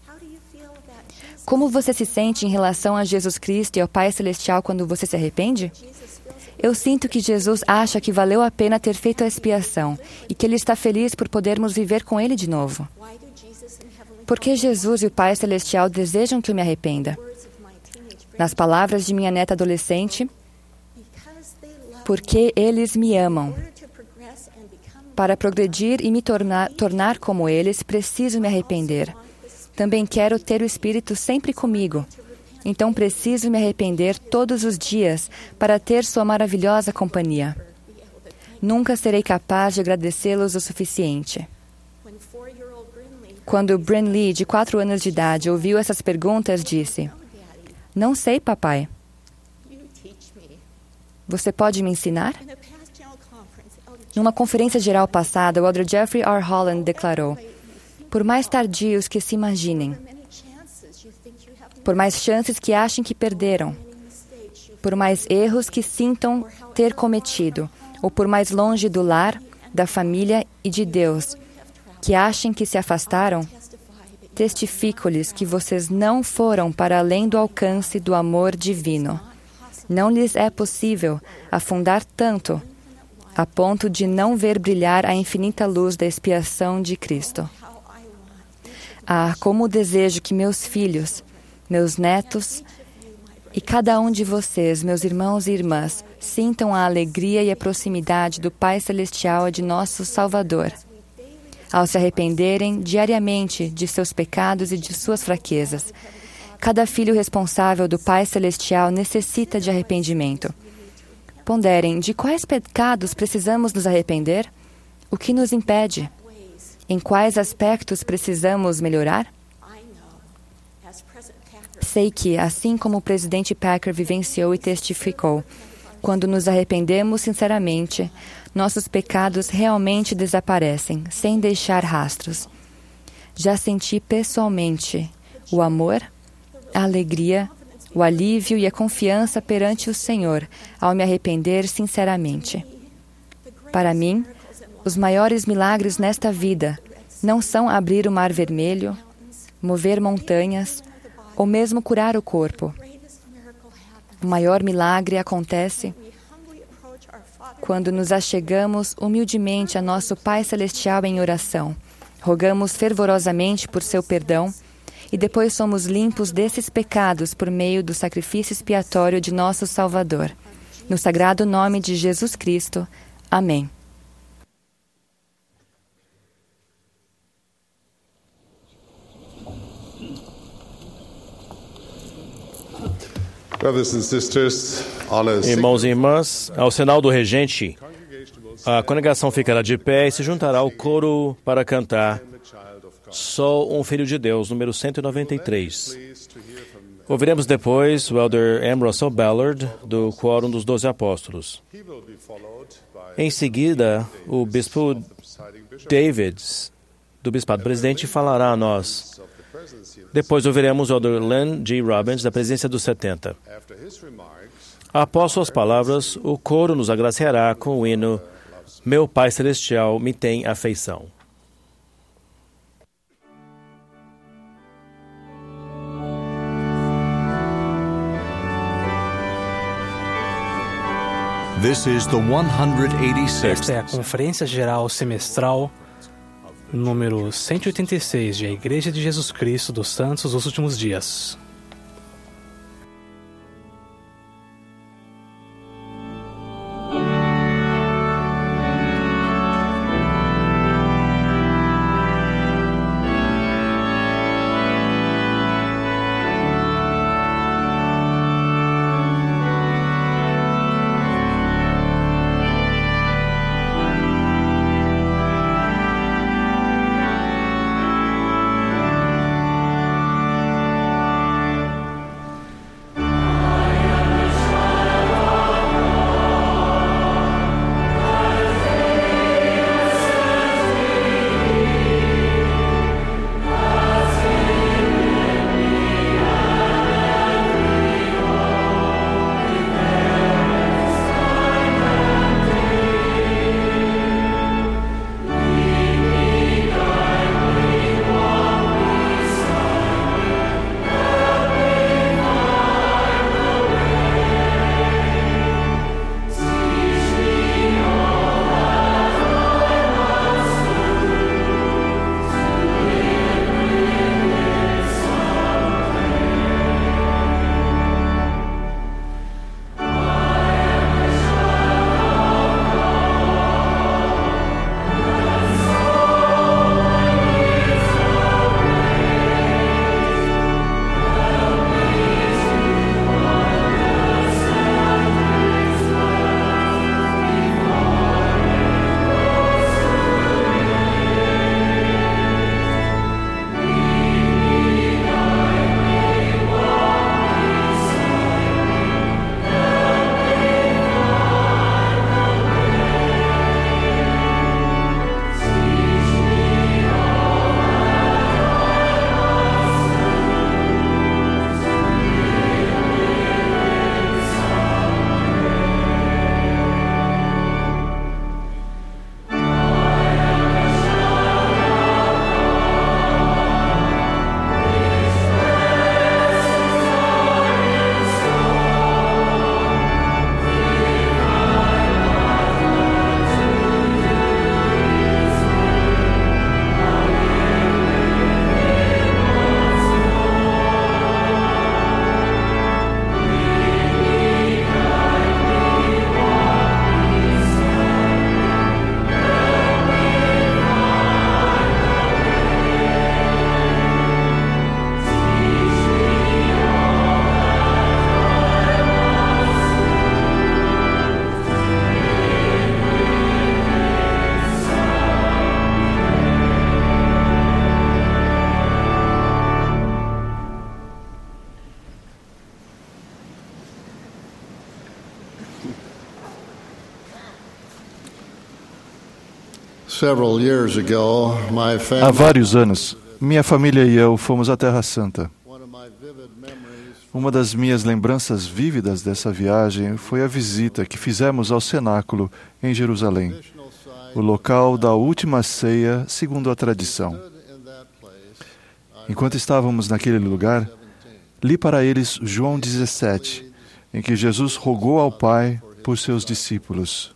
Como você se sente em relação a Jesus Cristo e ao Pai Celestial quando você se arrepende? Eu sinto que Jesus acha que valeu a pena ter feito a expiação e que Ele está feliz por podermos viver com Ele de novo. Por que Jesus e o Pai Celestial desejam que eu me arrependa? Nas palavras de minha neta adolescente, porque eles me amam. Para progredir e me tornar, tornar como eles, preciso me arrepender. Também quero ter o Espírito sempre comigo. Então preciso me arrepender todos os dias para ter sua maravilhosa companhia. Nunca serei capaz de agradecê-los o suficiente. Quando Bryn Lee, de quatro anos de idade, ouviu essas perguntas, disse: Não sei, papai. Você pode me ensinar? Numa conferência geral passada, o Elder Jeffrey R. Holland declarou: por mais tardios que se imaginem, por mais chances que achem que perderam, por mais erros que sintam ter cometido, ou por mais longe do lar, da família e de Deus, que achem que se afastaram, testifico-lhes que vocês não foram para além do alcance do amor divino. Não lhes é possível afundar tanto a ponto de não ver brilhar a infinita luz da expiação de Cristo. Ah, como desejo que meus filhos, meus netos e cada um de vocês, meus irmãos e irmãs, sintam a alegria e a proximidade do Pai Celestial e de nosso Salvador, ao se arrependerem diariamente de seus pecados e de suas fraquezas. Cada filho responsável do Pai Celestial necessita de arrependimento. Ponderem, de quais pecados precisamos nos arrepender? O que nos impede? Em quais aspectos precisamos melhorar? Sei que, assim como o presidente Packer vivenciou e testificou, quando nos arrependemos sinceramente, nossos pecados realmente desaparecem, sem deixar rastros. Já senti pessoalmente o amor, a alegria, o alívio e a confiança perante o Senhor ao me arrepender sinceramente. Para mim, os maiores milagres nesta vida não são abrir o mar vermelho, mover montanhas ou mesmo curar o corpo. O maior milagre acontece quando nos achegamos humildemente a nosso Pai Celestial em oração, rogamos fervorosamente por seu perdão e depois somos limpos desses pecados por meio do sacrifício expiatório de nosso Salvador. No sagrado nome de Jesus Cristo. Amém. Irmãos e irmãs, ao sinal do regente, a congregação ficará de pé e se juntará ao coro para cantar Sou um Filho de Deus, número cento e noventa e três. Ouviremos depois o Elder M. Russell Ballard, do Quórum dos Doze Apóstolos. Em seguida, o Bispo Davids, do Bispado Presidente, falará a nós. Depois ouviremos o Elder Len G. Robbins, da Presidência dos setenta. Após suas palavras, o coro nos agraciará com o hino Meu Pai Celestial me tem afeição. This is the one hundred eighty-sixth. Esta é a Conferência Geral Semestral número cento e oitenta e seis de A Igreja de Jesus Cristo dos Santos dos Últimos Dias. Há vários anos, minha família e eu fomos à Terra Santa. Uma das minhas lembranças vívidas dessa viagem foi a visita que fizemos ao cenáculo em Jerusalém, o local da última ceia segundo a tradição. Enquanto estávamos naquele lugar, li para eles João dezessete, em que Jesus rogou ao Pai por seus discípulos.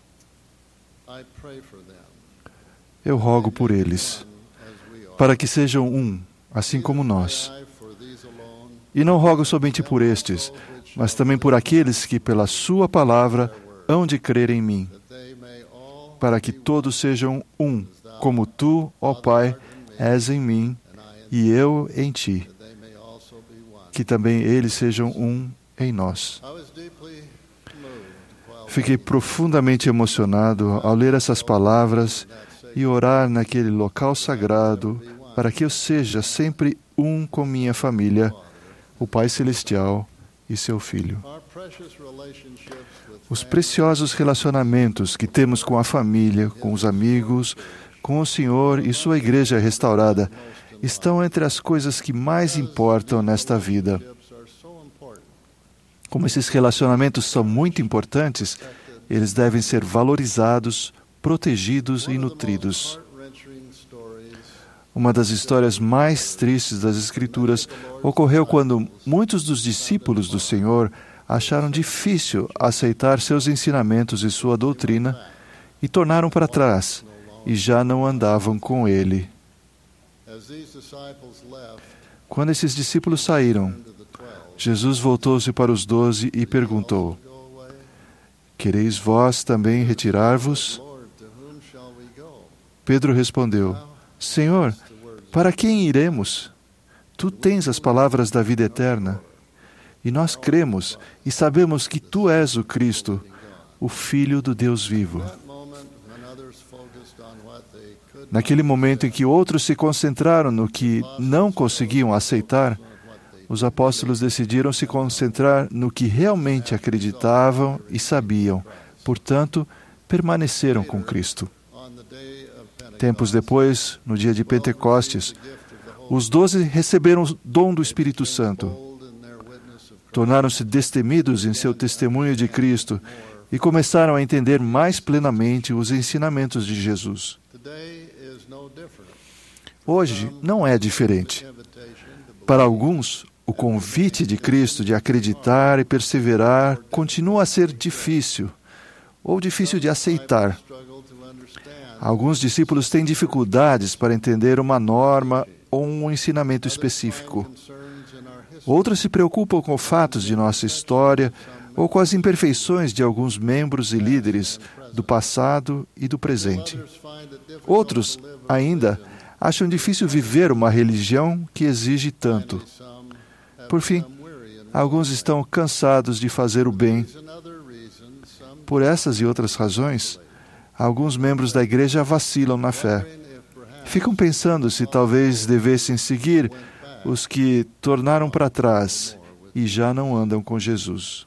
Eu rogo por eles, para que sejam um, assim como nós. E não rogo somente por estes, mas também por aqueles que, pela sua palavra, hão de crer em mim, para que todos sejam um, como tu, ó Pai, és em mim e eu em ti. Que também eles sejam um em nós. Fiquei profundamente emocionado ao ler essas palavras e orar naquele local sagrado para que eu seja sempre um com minha família, o Pai Celestial e seu Filho. Os preciosos relacionamentos que temos com a família, com os amigos, com o Senhor e sua igreja restaurada estão entre as coisas que mais importam nesta vida. Como esses relacionamentos são muito importantes, eles devem ser valorizados, protegidos e nutridos. Uma das histórias mais tristes das Escrituras ocorreu quando muitos dos discípulos do Senhor acharam difícil aceitar seus ensinamentos e sua doutrina e tornaram para trás e já não andavam com Ele. Quando esses discípulos saíram, Jesus voltou-se para os doze e perguntou: Quereis vós também retirar-vos? Pedro respondeu: Senhor, para quem iremos? Tu tens as palavras da vida eterna. E nós cremos e sabemos que Tu és o Cristo, o Filho do Deus vivo. Naquele momento em que outros se concentraram no que não conseguiam aceitar, os apóstolos decidiram se concentrar no que realmente acreditavam e sabiam. Portanto, permaneceram com Cristo. Tempos depois, no dia de Pentecostes, os doze receberam o dom do Espírito Santo. Tornaram-se destemidos em seu testemunho de Cristo e começaram a entender mais plenamente os ensinamentos de Jesus. Hoje não é diferente. Para alguns, o convite de Cristo de acreditar e perseverar continua a ser difícil, ou difícil de aceitar. Alguns discípulos têm dificuldades para entender uma norma ou um ensinamento específico. Outros se preocupam com fatos de nossa história ou com as imperfeições de alguns membros e líderes do passado e do presente. Outros, ainda, acham difícil viver uma religião que exige tanto. Por fim, alguns estão cansados de fazer o bem. Por essas e outras razões, alguns membros da igreja vacilam na fé. Ficam pensando se talvez devessem seguir os que tornaram para trás e já não andam com Jesus.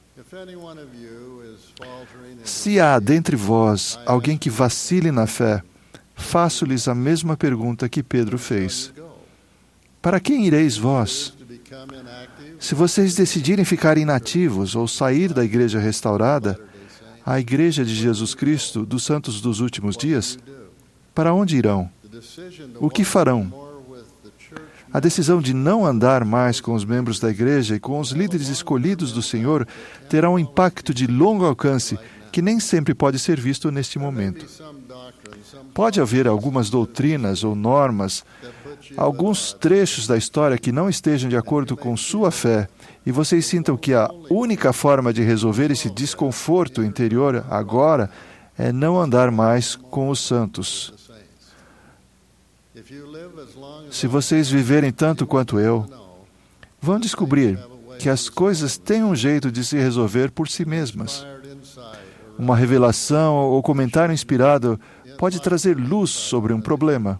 Se há dentre vós alguém que vacile na fé, faço-lhes a mesma pergunta que Pedro fez. Para quem ireis vós? Se vocês decidirem ficar inativos ou sair da igreja restaurada, a igreja de Jesus Cristo dos santos dos últimos dias, para onde irão? O que farão? A decisão de não andar mais com os membros da igreja e com os líderes escolhidos do Senhor terá um impacto de longo alcance que nem sempre pode ser visto neste momento. Pode haver algumas doutrinas ou normas, alguns trechos da história que não estejam de acordo com sua fé e vocês sintam que a única forma de resolver esse desconforto interior agora é não andar mais com os santos. Se vocês viverem tanto quanto eu, vão descobrir que as coisas têm um jeito de se resolver por si mesmas. Uma revelação ou comentário inspirado pode trazer luz sobre um problema.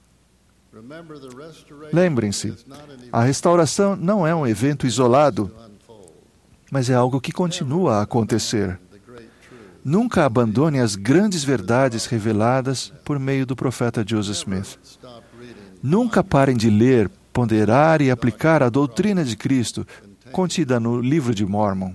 Lembrem-se, a restauração não é um evento isolado, mas é algo que continua a acontecer. Nunca abandone as grandes verdades reveladas por meio do profeta Joseph Smith. Nunca parem de ler, ponderar e aplicar a doutrina de Cristo contida no livro de Mormon.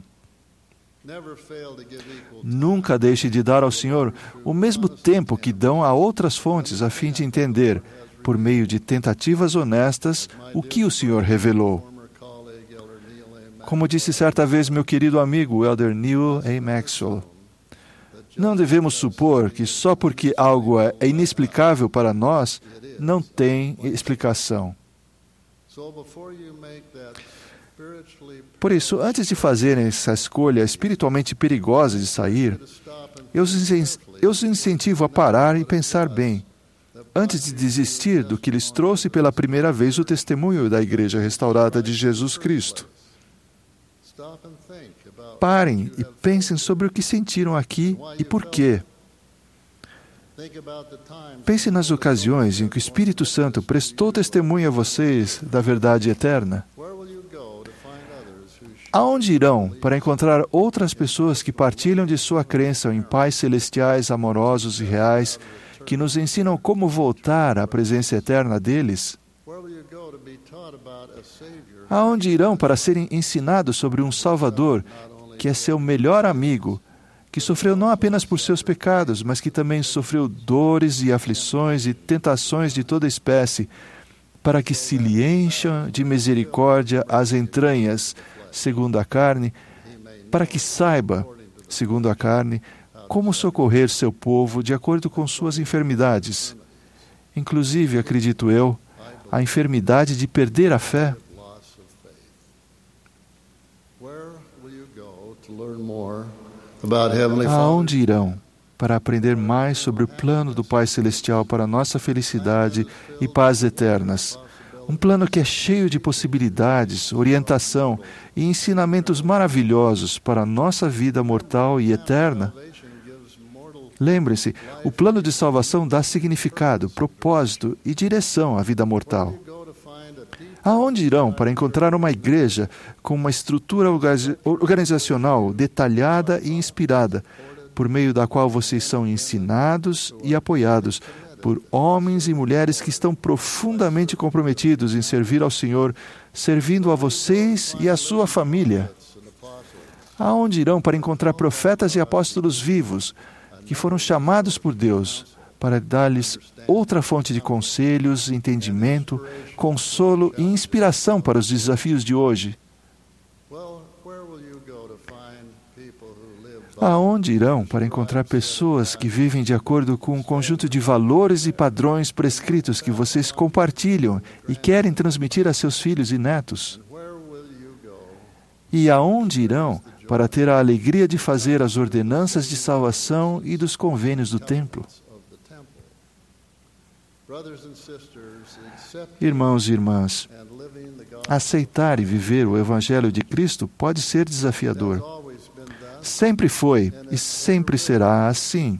Nunca deixe de dar ao Senhor o mesmo tempo que dão a outras fontes a fim de entender, por meio de tentativas honestas, o que o Senhor revelou. Como disse certa vez meu querido amigo Elder Neil A. Maxwell, não devemos supor que só porque algo é inexplicável para nós, não tem explicação. Por isso, antes de fazerem essa escolha espiritualmente perigosa de sair, eu os incentivo a parar e pensar bem, antes de desistir do que lhes trouxe pela primeira vez o testemunho da Igreja Restaurada de Jesus Cristo. Parem e pensem sobre o que sentiram aqui e por quê. Pense nas ocasiões em que o Espírito Santo prestou testemunho a vocês da verdade eterna. Aonde irão para encontrar outras pessoas que partilham de sua crença em pais celestiais, amorosos e reais, que nos ensinam como voltar à presença eterna deles? Aonde irão para serem ensinados sobre um Salvador que é seu melhor amigo, que sofreu não apenas por seus pecados, mas que também sofreu dores e aflições e tentações de toda espécie, para que se lhe encham de misericórdia as entranhas, segundo a carne, para que saiba, segundo a carne, como socorrer seu povo de acordo com suas enfermidades. Inclusive, acredito eu, a enfermidade de perder a fé. Aonde irão para aprender mais sobre o plano do Pai Celestial para nossa felicidade e paz eternas? Um plano que é cheio de possibilidades, orientação e ensinamentos maravilhosos para a nossa vida mortal e eterna. Lembre-se, o plano de salvação dá significado, propósito e direção à vida mortal. Aonde irão para encontrar uma igreja com uma estrutura organizacional detalhada e inspirada, por meio da qual vocês são ensinados e apoiados por homens e mulheres que estão profundamente comprometidos em servir ao Senhor, servindo a vocês e a sua família? Aonde irão para encontrar profetas e apóstolos vivos, que foram chamados por Deus para dar-lhes outra fonte de conselhos, entendimento, consolo e inspiração para os desafios de hoje? Aonde irão para encontrar pessoas que vivem de acordo com um conjunto de valores e padrões prescritos que vocês compartilham e querem transmitir a seus filhos e netos? E aonde irão para ter a alegria de fazer as ordenanças de salvação e dos convênios do templo? Irmãos e irmãs, aceitar e viver o Evangelho de Cristo pode ser desafiador. Sempre foi e sempre será assim.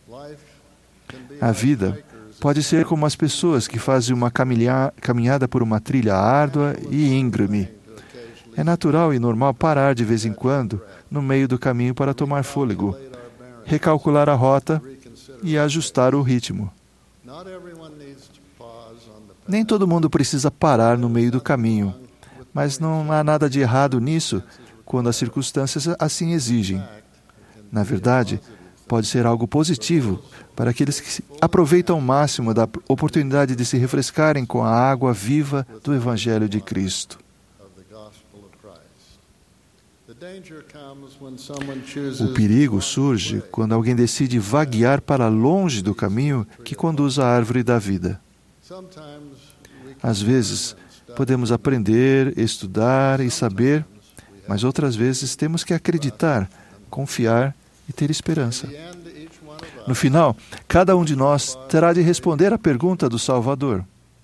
A vida pode ser como as pessoas que fazem uma caminhada por uma trilha árdua e íngreme. É natural e normal parar de vez em quando no meio do caminho para tomar fôlego, recalcular a rota e ajustar o ritmo. Nem todo mundo precisa parar no meio do caminho, mas não há nada de errado nisso quando as circunstâncias assim exigem. Na verdade, pode ser algo positivo para aqueles que aproveitam ao máximo da oportunidade de se refrescarem com a água viva do Evangelho de Cristo. O perigo surge quando alguém decide vaguear para longe do caminho que conduz à árvore da vida. Às vezes, podemos aprender, estudar e saber, mas outras vezes temos que acreditar, confiar e ter esperança. No final, cada um de nós terá de responder à pergunta do Salvador: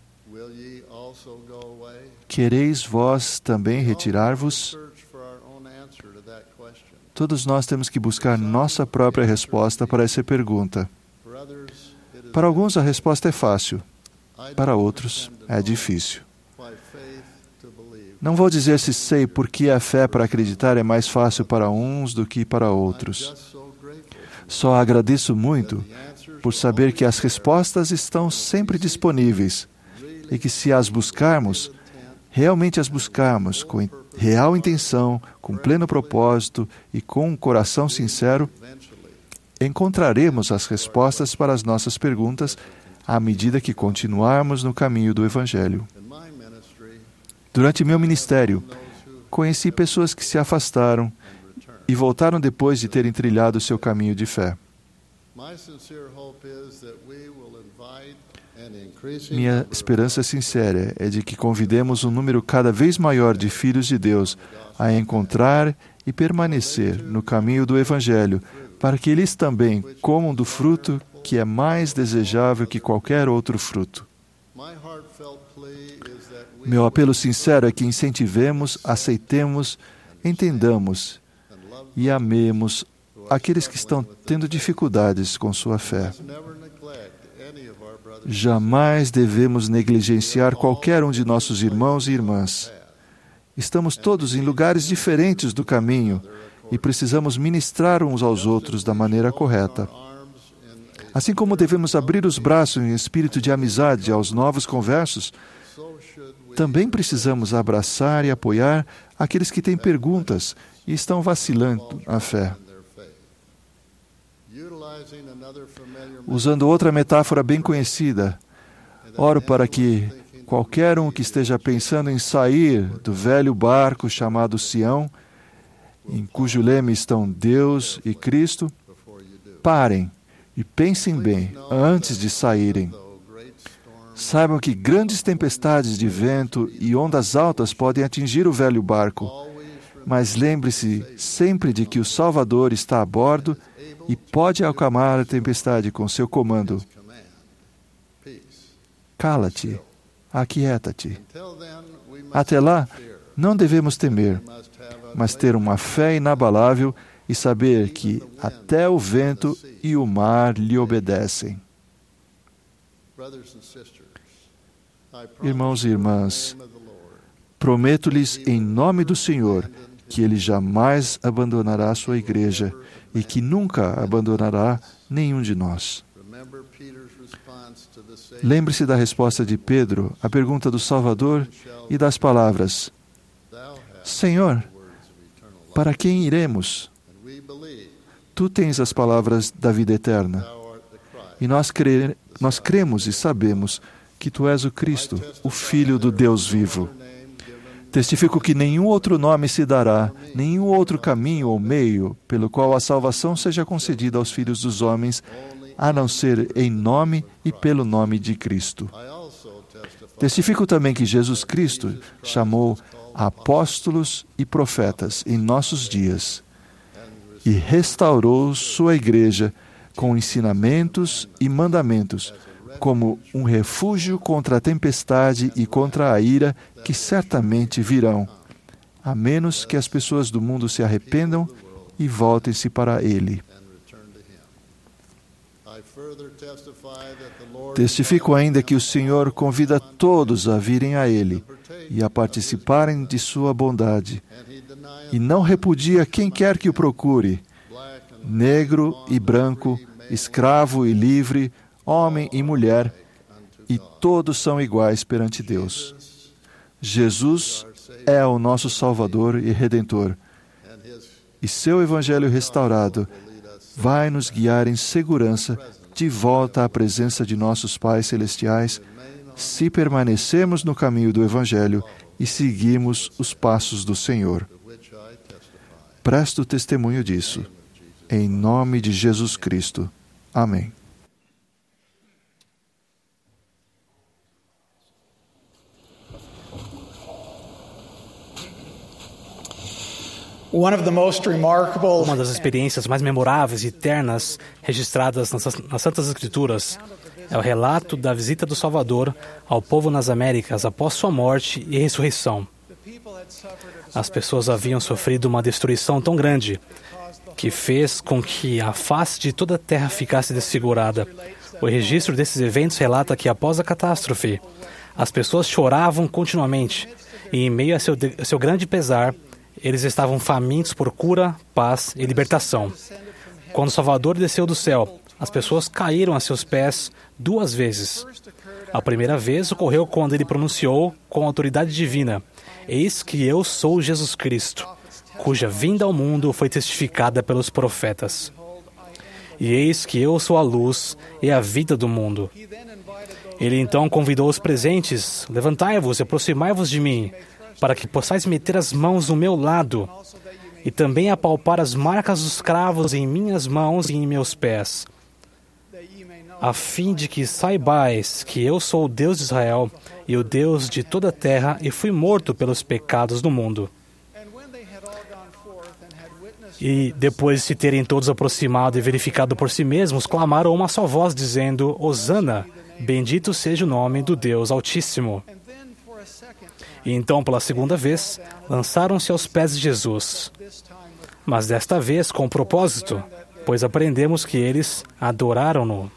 quereis vós também retirar-vos? Todos nós temos que buscar nossa própria resposta para essa pergunta. Para alguns a resposta é fácil, para outros é difícil. Não vou dizer se sei por que a fé para acreditar é mais fácil para uns do que para outros. Só agradeço muito por saber que as respostas estão sempre disponíveis e que, se as buscarmos, realmente as buscarmos com real intenção, com pleno propósito e com um coração sincero, encontraremos as respostas para as nossas perguntas à medida que continuarmos no caminho do Evangelho. Durante meu ministério, conheci pessoas que se afastaram e voltaram depois de terem trilhado o seu caminho de fé. Minha esperança sincera é de que convidemos um número cada vez maior de filhos de Deus a encontrar e permanecer no caminho do Evangelho, para que eles também comam do fruto que é mais desejável que qualquer outro fruto. Meu apelo sincero é que incentivemos, aceitemos entendamos e amemos aqueles que estão tendo dificuldades com sua fé. Jamais devemos negligenciar qualquer um de nossos irmãos e irmãs. Estamos todos em lugares diferentes do caminho e precisamos ministrar uns aos outros da maneira correta. Assim como devemos abrir os braços em espírito de amizade aos novos conversos, também precisamos abraçar e apoiar aqueles que têm perguntas e estão vacilando na fé. Usando outra metáfora bem conhecida, oro para que qualquer um que esteja pensando em sair do velho barco chamado Sião, em cujo leme estão Deus e Cristo, parem e pensem bem antes de saírem. Saibam que grandes tempestades de vento e ondas altas podem atingir o velho barco, mas lembre-se sempre de que o Salvador está a bordo e pode acalmar a tempestade com seu comando. Cala-te, aquieta-te. Até lá, não devemos temer, mas ter uma fé inabalável e saber que até o vento e o mar lhe obedecem. Irmãos e irmãs, prometo-lhes em nome do Senhor que Ele jamais abandonará a sua igreja e que nunca abandonará nenhum de nós. Lembre-se da resposta de Pedro à pergunta do Salvador e das palavras: Senhor, para quem iremos? Tu tens as palavras da vida eterna. E nós, cre... nós cremos e sabemos que Tu és o Cristo, o Filho do Deus vivo. Testifico que nenhum outro nome se dará, nenhum outro caminho ou meio pelo qual a salvação seja concedida aos filhos dos homens, a não ser em nome e pelo nome de Cristo. Testifico também que Jesus Cristo chamou apóstolos e profetas em nossos dias e restaurou sua igreja com ensinamentos e mandamentos, como um refúgio contra a tempestade e contra a ira que certamente virão, a menos que as pessoas do mundo se arrependam e voltem-se para Ele. Testifico ainda que o Senhor convida todos a virem a Ele e a participarem de sua bondade, e não repudia quem quer que o procure, negro e branco, escravo e livre, homem e mulher, e todos são iguais perante Deus. Jesus é o nosso Salvador e Redentor, e seu Evangelho restaurado vai nos guiar em segurança de volta à presença de nossos pais celestiais, se permanecermos no caminho do Evangelho e seguirmos os passos do Senhor. Presto testemunho disso, em nome de Jesus Cristo. Amém. Uma das experiências mais memoráveis e ternas registradas nas, nas Santas Escrituras é o relato da visita do Salvador ao povo nas Américas após sua morte e ressurreição. As pessoas haviam sofrido uma destruição tão grande que fez com que a face de toda a terra ficasse desfigurada. O registro desses eventos relata que após a catástrofe, as pessoas choravam continuamente e, em meio a seu, a seu grande pesar, eles estavam famintos por cura, paz e libertação. Quando o Salvador desceu do céu, as pessoas caíram a seus pés duas vezes. A primeira vez ocorreu quando ele pronunciou com autoridade divina: Eis que eu sou Jesus Cristo, cuja vinda ao mundo foi testificada pelos profetas. E eis que eu sou a luz e a vida do mundo. Ele então convidou os presentes: Levantai-vos e aproximai-vos de mim, para que possais meter as mãos no meu lado, e também apalpar as marcas dos cravos em minhas mãos e em meus pés, a fim de que saibais que eu sou o Deus de Israel e o Deus de toda a terra, e fui morto pelos pecados do mundo. E depois de se terem todos aproximado e verificado por si mesmos, clamaram uma só voz, dizendo: Hosana, bendito seja o nome do Deus Altíssimo. E então, pela segunda vez, lançaram-se aos pés de Jesus. Mas desta vez com propósito, pois aprendemos que eles adoraram-no.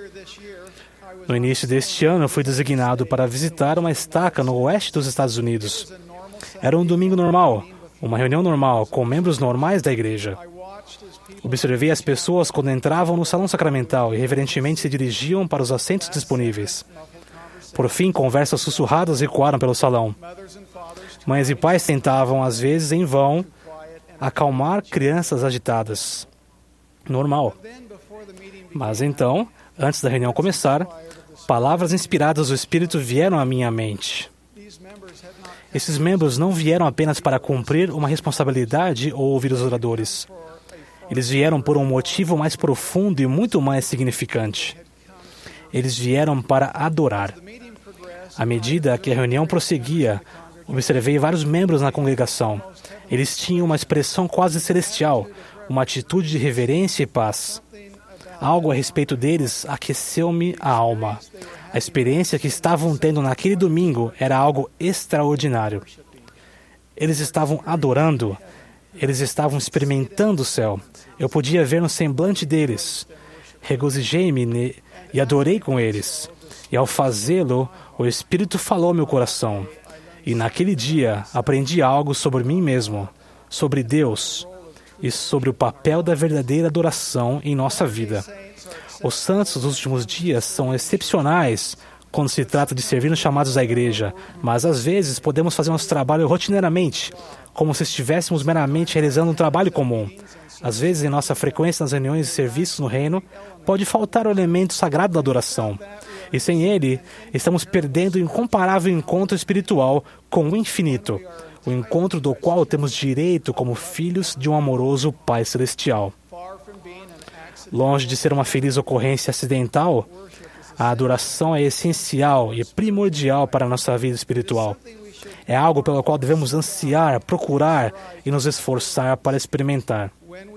No início deste ano, fui designado para visitar uma estaca no oeste dos Estados Unidos. Era um domingo normal, uma reunião normal, com membros normais da igreja. Observei as pessoas quando entravam no salão sacramental e reverentemente se dirigiam para os assentos disponíveis. Por fim, conversas sussurradas ecoaram pelo salão. Mães e pais tentavam, às vezes em vão, acalmar crianças agitadas. Normal. Mas então, antes da reunião começar, palavras inspiradas do Espírito vieram à minha mente. Esses membros não vieram apenas para cumprir uma responsabilidade ou ouvir os oradores. Eles vieram por um motivo mais profundo e muito mais significante. Eles vieram para adorar. À medida que a reunião prosseguia, observei vários membros na congregação. Eles tinham uma expressão quase celestial, uma atitude de reverência e paz. Algo a respeito deles aqueceu-me a alma. A experiência que estavam tendo naquele domingo era algo extraordinário. Eles estavam adorando. Eles estavam experimentando o céu. Eu podia ver no semblante deles. Regozijei-me e adorei com eles. E ao fazê-lo, o Espírito falou ao meu coração. E naquele dia aprendi algo sobre mim mesmo, sobre Deus e sobre o papel da verdadeira adoração em nossa vida. Os santos dos últimos dias são excepcionais quando se trata de servir nos chamados da igreja, mas às vezes podemos fazer nosso trabalho rotineiramente, como se estivéssemos meramente realizando um trabalho comum. Às vezes, em nossa frequência nas reuniões e serviços no reino, pode faltar o elemento sagrado da adoração. E sem ele, estamos perdendo o incomparável encontro espiritual com o infinito, o encontro do qual temos direito como filhos de um amoroso Pai Celestial. Longe de ser uma feliz ocorrência acidental, a adoração é essencial e primordial para a nossa vida espiritual. É algo pelo qual devemos ansiar, procurar e nos esforçar para experimentar.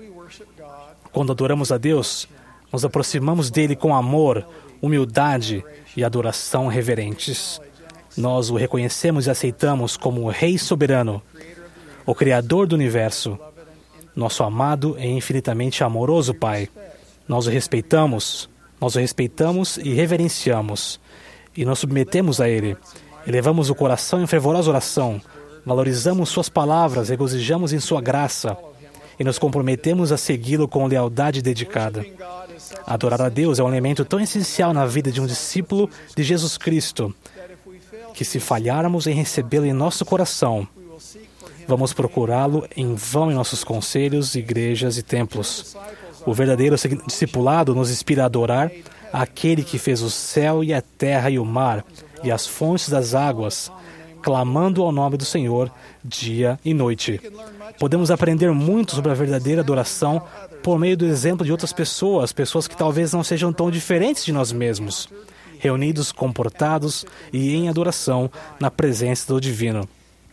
Quando adoramos a Deus, nos aproximamos dele com amor, humildade e adoração reverentes. Nós o reconhecemos e aceitamos como o Rei soberano, o Criador do universo, nosso amado e infinitamente amoroso Pai. Nós o respeitamos, nós o respeitamos e reverenciamos, e nos submetemos a Ele. Elevamos o coração em fervorosa oração, valorizamos suas palavras, regozijamos em sua graça, e nos comprometemos a segui-lo com lealdade dedicada. Adorar a Deus é um elemento tão essencial na vida de um discípulo de Jesus Cristo, que se falharmos em recebê-lo em nosso coração, vamos procurá-lo em vão em nossos conselhos, igrejas e templos. O verdadeiro discipulado nos inspira a adorar aquele que fez o céu e a terra e o mar e as fontes das águas, clamando ao nome do Senhor dia e noite. Podemos aprender muito sobre a verdadeira adoração por meio do exemplo de outras pessoas, pessoas que talvez não sejam tão diferentes de nós mesmos, reunidos, comportados e em adoração na presença do Divino.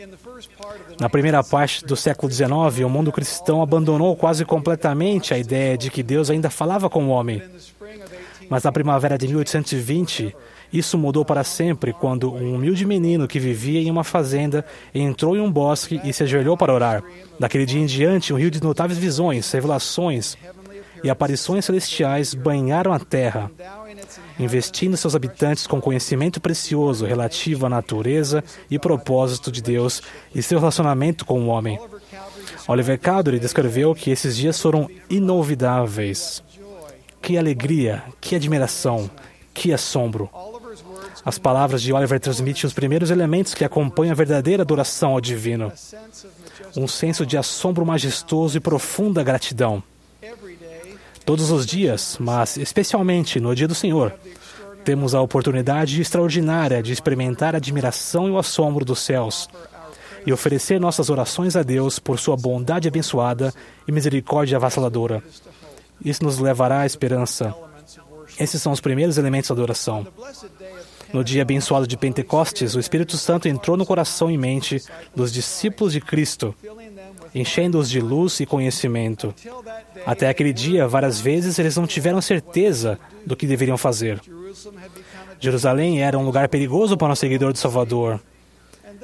Na primeira parte do século dezenove, o mundo cristão abandonou quase completamente a ideia de que Deus ainda falava com o homem. Mas na primavera de mil oitocentos e vinte, isso mudou para sempre quando um humilde menino que vivia em uma fazenda entrou em um bosque e se ajoelhou para orar. Daquele dia em diante, um rio de notáveis visões, revelações e aparições celestiais banharam a terra, investindo seus habitantes com conhecimento precioso relativo à natureza e propósito de Deus e seu relacionamento com o homem. Oliver Cowdery descreveu que esses dias foram inolvidáveis. Que alegria, que admiração, que assombro. As palavras de Oliver transmitem os primeiros elementos que acompanham a verdadeira adoração ao Divino. Um senso de assombro majestoso e profunda gratidão. Todos os dias, mas especialmente no dia do Senhor, temos a oportunidade extraordinária de experimentar a admiração e o assombro dos céus e oferecer nossas orações a Deus por sua bondade abençoada e misericórdia avassaladora. Isso nos levará à esperança. Esses são os primeiros elementos da adoração. No dia abençoado de Pentecostes, o Espírito Santo entrou no coração e mente dos discípulos de Cristo, enchendo-os de luz e conhecimento. Até aquele dia, várias vezes, eles não tiveram certeza do que deveriam fazer. Jerusalém era um lugar perigoso para um seguidor do Salvador.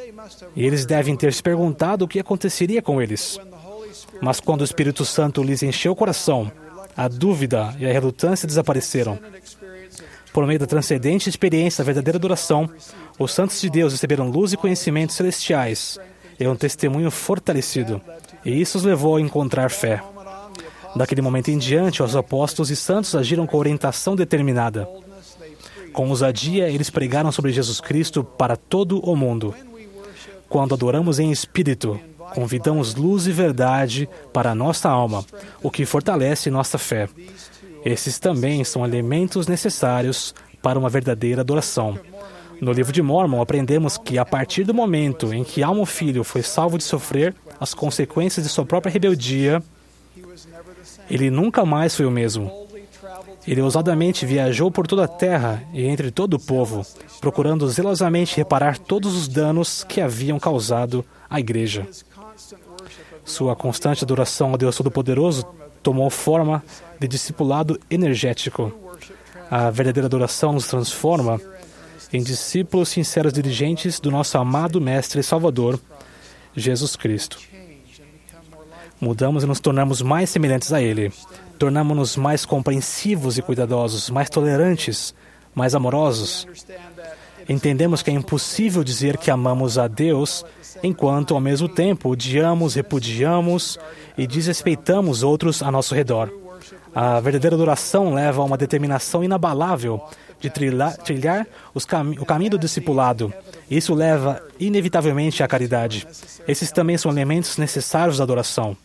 E eles devem ter se perguntado o que aconteceria com eles. Mas quando o Espírito Santo lhes encheu o coração, a dúvida e a relutância desapareceram. Por meio da transcendente experiência da verdadeira adoração, os santos de Deus receberam luz e conhecimentos celestiais e um testemunho fortalecido. E isso os levou a encontrar fé. Daquele momento em diante, os apóstolos e santos agiram com orientação determinada. Com ousadia, eles pregaram sobre Jesus Cristo para todo o mundo. Quando adoramos em espírito, convidamos luz e verdade para a nossa alma, o que fortalece nossa fé. Esses também são elementos necessários para uma verdadeira adoração. No livro de Mórmon, aprendemos que, a partir do momento em que Alma Filho foi salvo de sofrer as consequências de sua própria rebeldia, ele nunca mais foi o mesmo. Ele ousadamente viajou por toda a terra e entre todo o povo, procurando zelosamente reparar todos os danos que haviam causado à igreja. Sua constante adoração ao Deus Todo-Poderoso tomou forma de discipulado energético. A verdadeira adoração nos transforma em discípulos sinceros dirigentes do nosso amado Mestre e Salvador, Jesus Cristo. Mudamos e nos tornamos mais semelhantes a Ele. Tornamos-nos mais compreensivos e cuidadosos, mais tolerantes, mais amorosos. Entendemos que é impossível dizer que amamos a Deus enquanto, ao mesmo tempo, odiamos, repudiamos e desrespeitamos outros a nosso redor. A verdadeira adoração leva a uma determinação inabalável de trilhar, trilhar os cam- o caminho do discipulado. Isso leva, inevitavelmente, à caridade. Esses também são elementos necessários da adoração.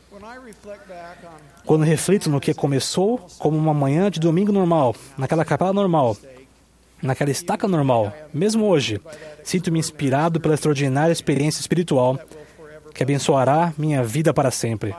Quando reflito no que começou como uma manhã de domingo normal, naquela capela normal, naquela estaca normal, mesmo hoje, sinto-me inspirado pela extraordinária experiência espiritual que abençoará minha vida para sempre.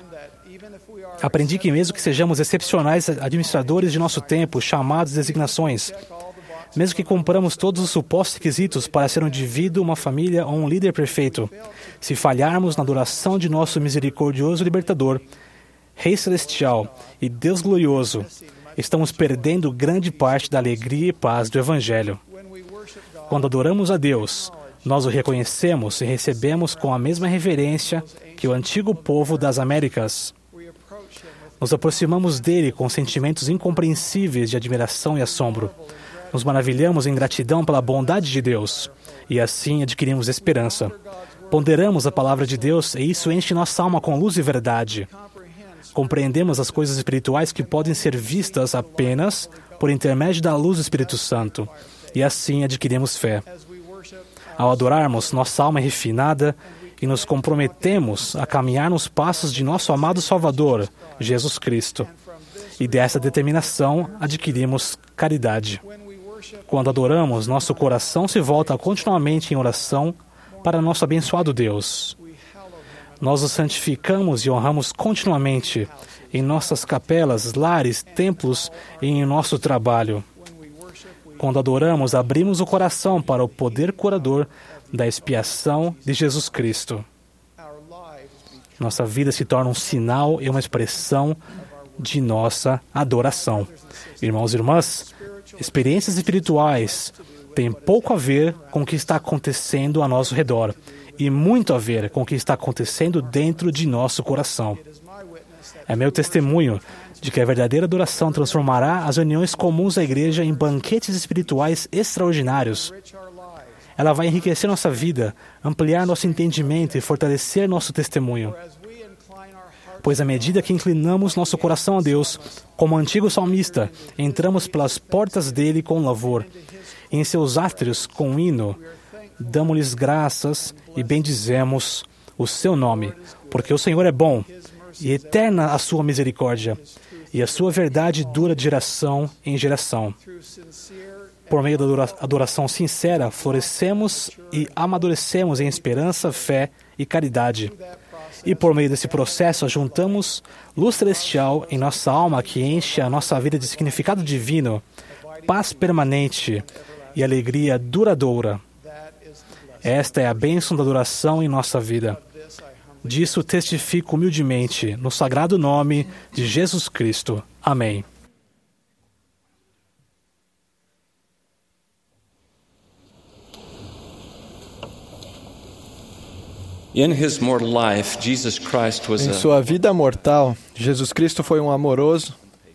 Aprendi que mesmo que sejamos excepcionais administradores de nosso tempo, chamados designações, mesmo que cumpramos todos os supostos requisitos para ser um indivíduo, uma família ou um líder perfeito, se falharmos na adoração de nosso misericordioso libertador, Rei Celestial e Deus Glorioso, estamos perdendo grande parte da alegria e paz do Evangelho. Quando adoramos a Deus, nós o reconhecemos e recebemos com a mesma reverência que o antigo povo das Américas. Nos aproximamos dele com sentimentos incompreensíveis de admiração e assombro. Nos maravilhamos em gratidão pela bondade de Deus, e assim adquirimos esperança. Ponderamos a palavra de Deus e isso enche nossa alma com luz e verdade. Compreendemos as coisas espirituais que podem ser vistas apenas por intermédio da luz do Espírito Santo, e assim adquirimos fé. Ao adorarmos, nossa alma é refinada e nos comprometemos a caminhar nos passos de nosso amado Salvador, Jesus Cristo. E dessa determinação adquirimos caridade. Quando adoramos, nosso coração se volta continuamente em oração para nosso abençoado Deus. Nós o santificamos e honramos continuamente em nossas capelas, lares, templos e em nosso trabalho. Quando adoramos, abrimos o coração para o poder curador da expiação de Jesus Cristo. Nossa vida se torna um sinal e uma expressão de nossa adoração. Irmãos e irmãs, experiências espirituais têm pouco a ver com o que está acontecendo ao nosso redor e muito a ver com o que está acontecendo dentro de nosso coração. É meu testemunho de que a verdadeira adoração transformará as reuniões comuns da igreja em banquetes espirituais extraordinários. Ela vai enriquecer nossa vida, ampliar nosso entendimento e fortalecer nosso testemunho. Pois à medida que inclinamos nosso coração a Deus, como antigo salmista, entramos pelas portas dele com louvor. Em seus átrios, com hino, damos-lhes graças e bendizemos o seu nome, porque o Senhor é bom e eterna a sua misericórdia, e a sua verdade dura de geração em geração. Por meio da adoração sincera, florescemos e amadurecemos em esperança, fé e caridade. E por meio desse processo, juntamos luz celestial em nossa alma que enche a nossa vida de significado divino, paz permanente e alegria duradoura. Esta é a bênção da adoração em nossa vida. Disso testifico humildemente no sagrado nome de Jesus Cristo. Amém. In his mortal life, Jesus Christ was Em a sua vida mortal, Jesus Cristo foi um amoroso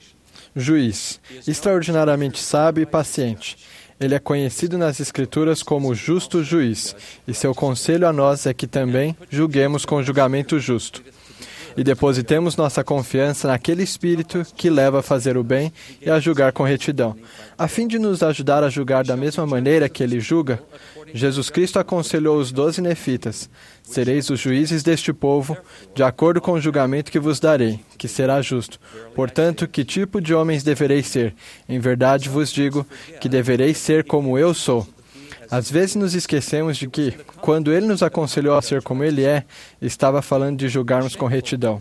juiz, extraordinariamente sábio e paciente. Ele é conhecido nas Escrituras como justo juiz, e seu conselho a nós é que também julguemos com julgamento justo. E depositemos nossa confiança naquele Espírito que leva a fazer o bem e a julgar com retidão. A fim de nos ajudar a julgar da mesma maneira que ele julga, Jesus Cristo aconselhou os doze nefitas: sereis os juízes deste povo, de acordo com o julgamento que vos darei, que será justo. Portanto, que tipo de homens devereis ser? Em verdade vos digo que devereis ser como eu sou. Às vezes nos esquecemos de que, quando ele nos aconselhou a ser como ele é, estava falando de julgarmos com retidão.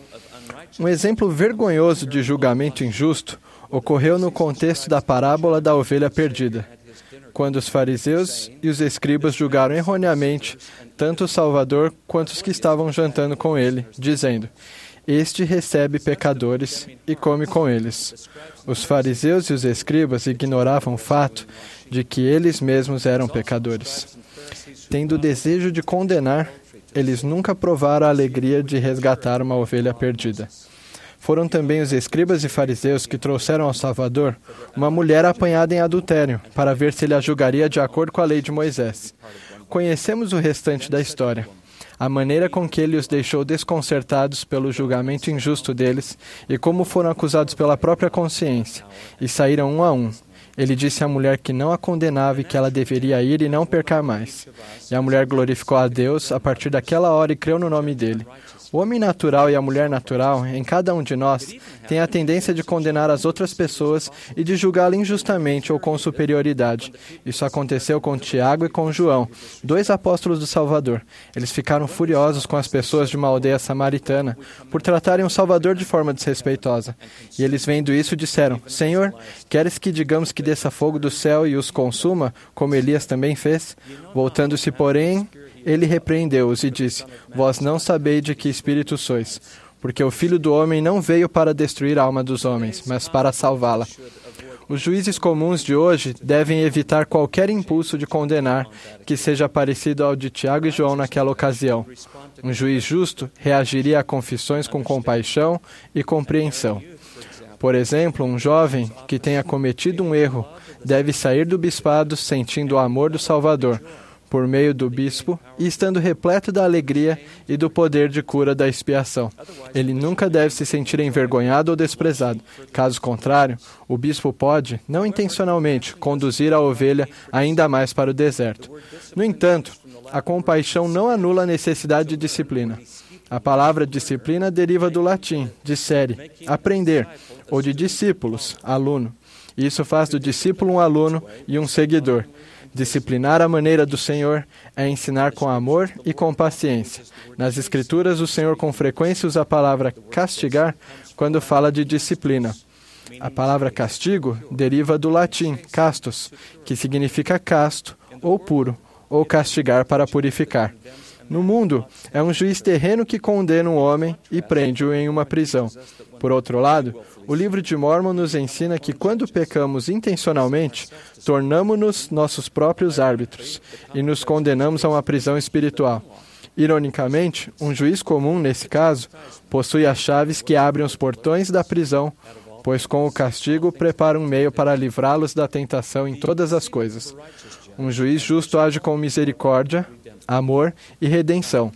Um exemplo vergonhoso de julgamento injusto ocorreu no contexto da parábola da ovelha perdida, quando os fariseus e os escribas julgaram erroneamente tanto o Salvador quanto os que estavam jantando com ele, dizendo: este recebe pecadores e come com eles. Os fariseus e os escribas ignoravam o fato de que eles mesmos eram pecadores. Tendo o desejo de condenar, eles nunca provaram a alegria de resgatar uma ovelha perdida. Foram também os escribas e fariseus que trouxeram ao Salvador uma mulher apanhada em adultério, para ver se ele a julgaria de acordo com a lei de Moisés. Conhecemos o restante da história. A maneira com que ele os deixou desconcertados pelo julgamento injusto deles e como foram acusados pela própria consciência, e saíram um a um. Ele disse à mulher que não a condenava e que ela deveria ir e não pecar mais. E a mulher glorificou a Deus a partir daquela hora e creu no nome dele. O homem natural e a mulher natural, em cada um de nós, tem a tendência de condenar as outras pessoas e de julgá-la injustamente ou com superioridade. Isso aconteceu com Tiago e com João, dois apóstolos do Salvador. Eles ficaram furiosos com as pessoas de uma aldeia samaritana por tratarem o Salvador de forma desrespeitosa. E eles, vendo isso, disseram: Senhor, queres que digamos que desça fogo do céu e os consuma, como Elias também fez? Voltando-se, porém, ele repreendeu-os e disse: vós não sabeis de que espírito sois, porque o Filho do Homem não veio para destruir a alma dos homens, mas para salvá-la. Os juízes comuns de hoje devem evitar qualquer impulso de condenar que seja parecido ao de Tiago e João naquela ocasião. Um juiz justo reagiria a confissões com compaixão e compreensão. Por exemplo, um jovem que tenha cometido um erro deve sair do bispado sentindo o amor do Salvador, por meio do bispo, e estando repleto da alegria e do poder de cura da expiação. Ele nunca deve se sentir envergonhado ou desprezado. Caso contrário, o bispo pode, não intencionalmente, conduzir a ovelha ainda mais para o deserto. No entanto, a compaixão não anula a necessidade de disciplina. A palavra disciplina deriva do latim, discere, aprender, ou de discípulos, aluno. Isso faz do discípulo um aluno e um seguidor. Disciplinar a maneira do Senhor é ensinar com amor e com paciência. Nas Escrituras, o Senhor com frequência usa a palavra castigar quando fala de disciplina. A palavra castigo deriva do latim castos, que significa casto ou puro, ou castigar para purificar. No mundo, é um juiz terreno que condena um homem e prende-o em uma prisão. Por outro lado, o livro de Mórmon nos ensina que quando pecamos intencionalmente, tornamo-nos nossos próprios árbitros e nos condenamos a uma prisão espiritual. Ironicamente, um juiz comum, nesse caso, possui as chaves que abrem os portões da prisão, pois com o castigo prepara um meio para livrá-los da tentação em todas as coisas. Um juiz justo age com misericórdia, amor e redenção,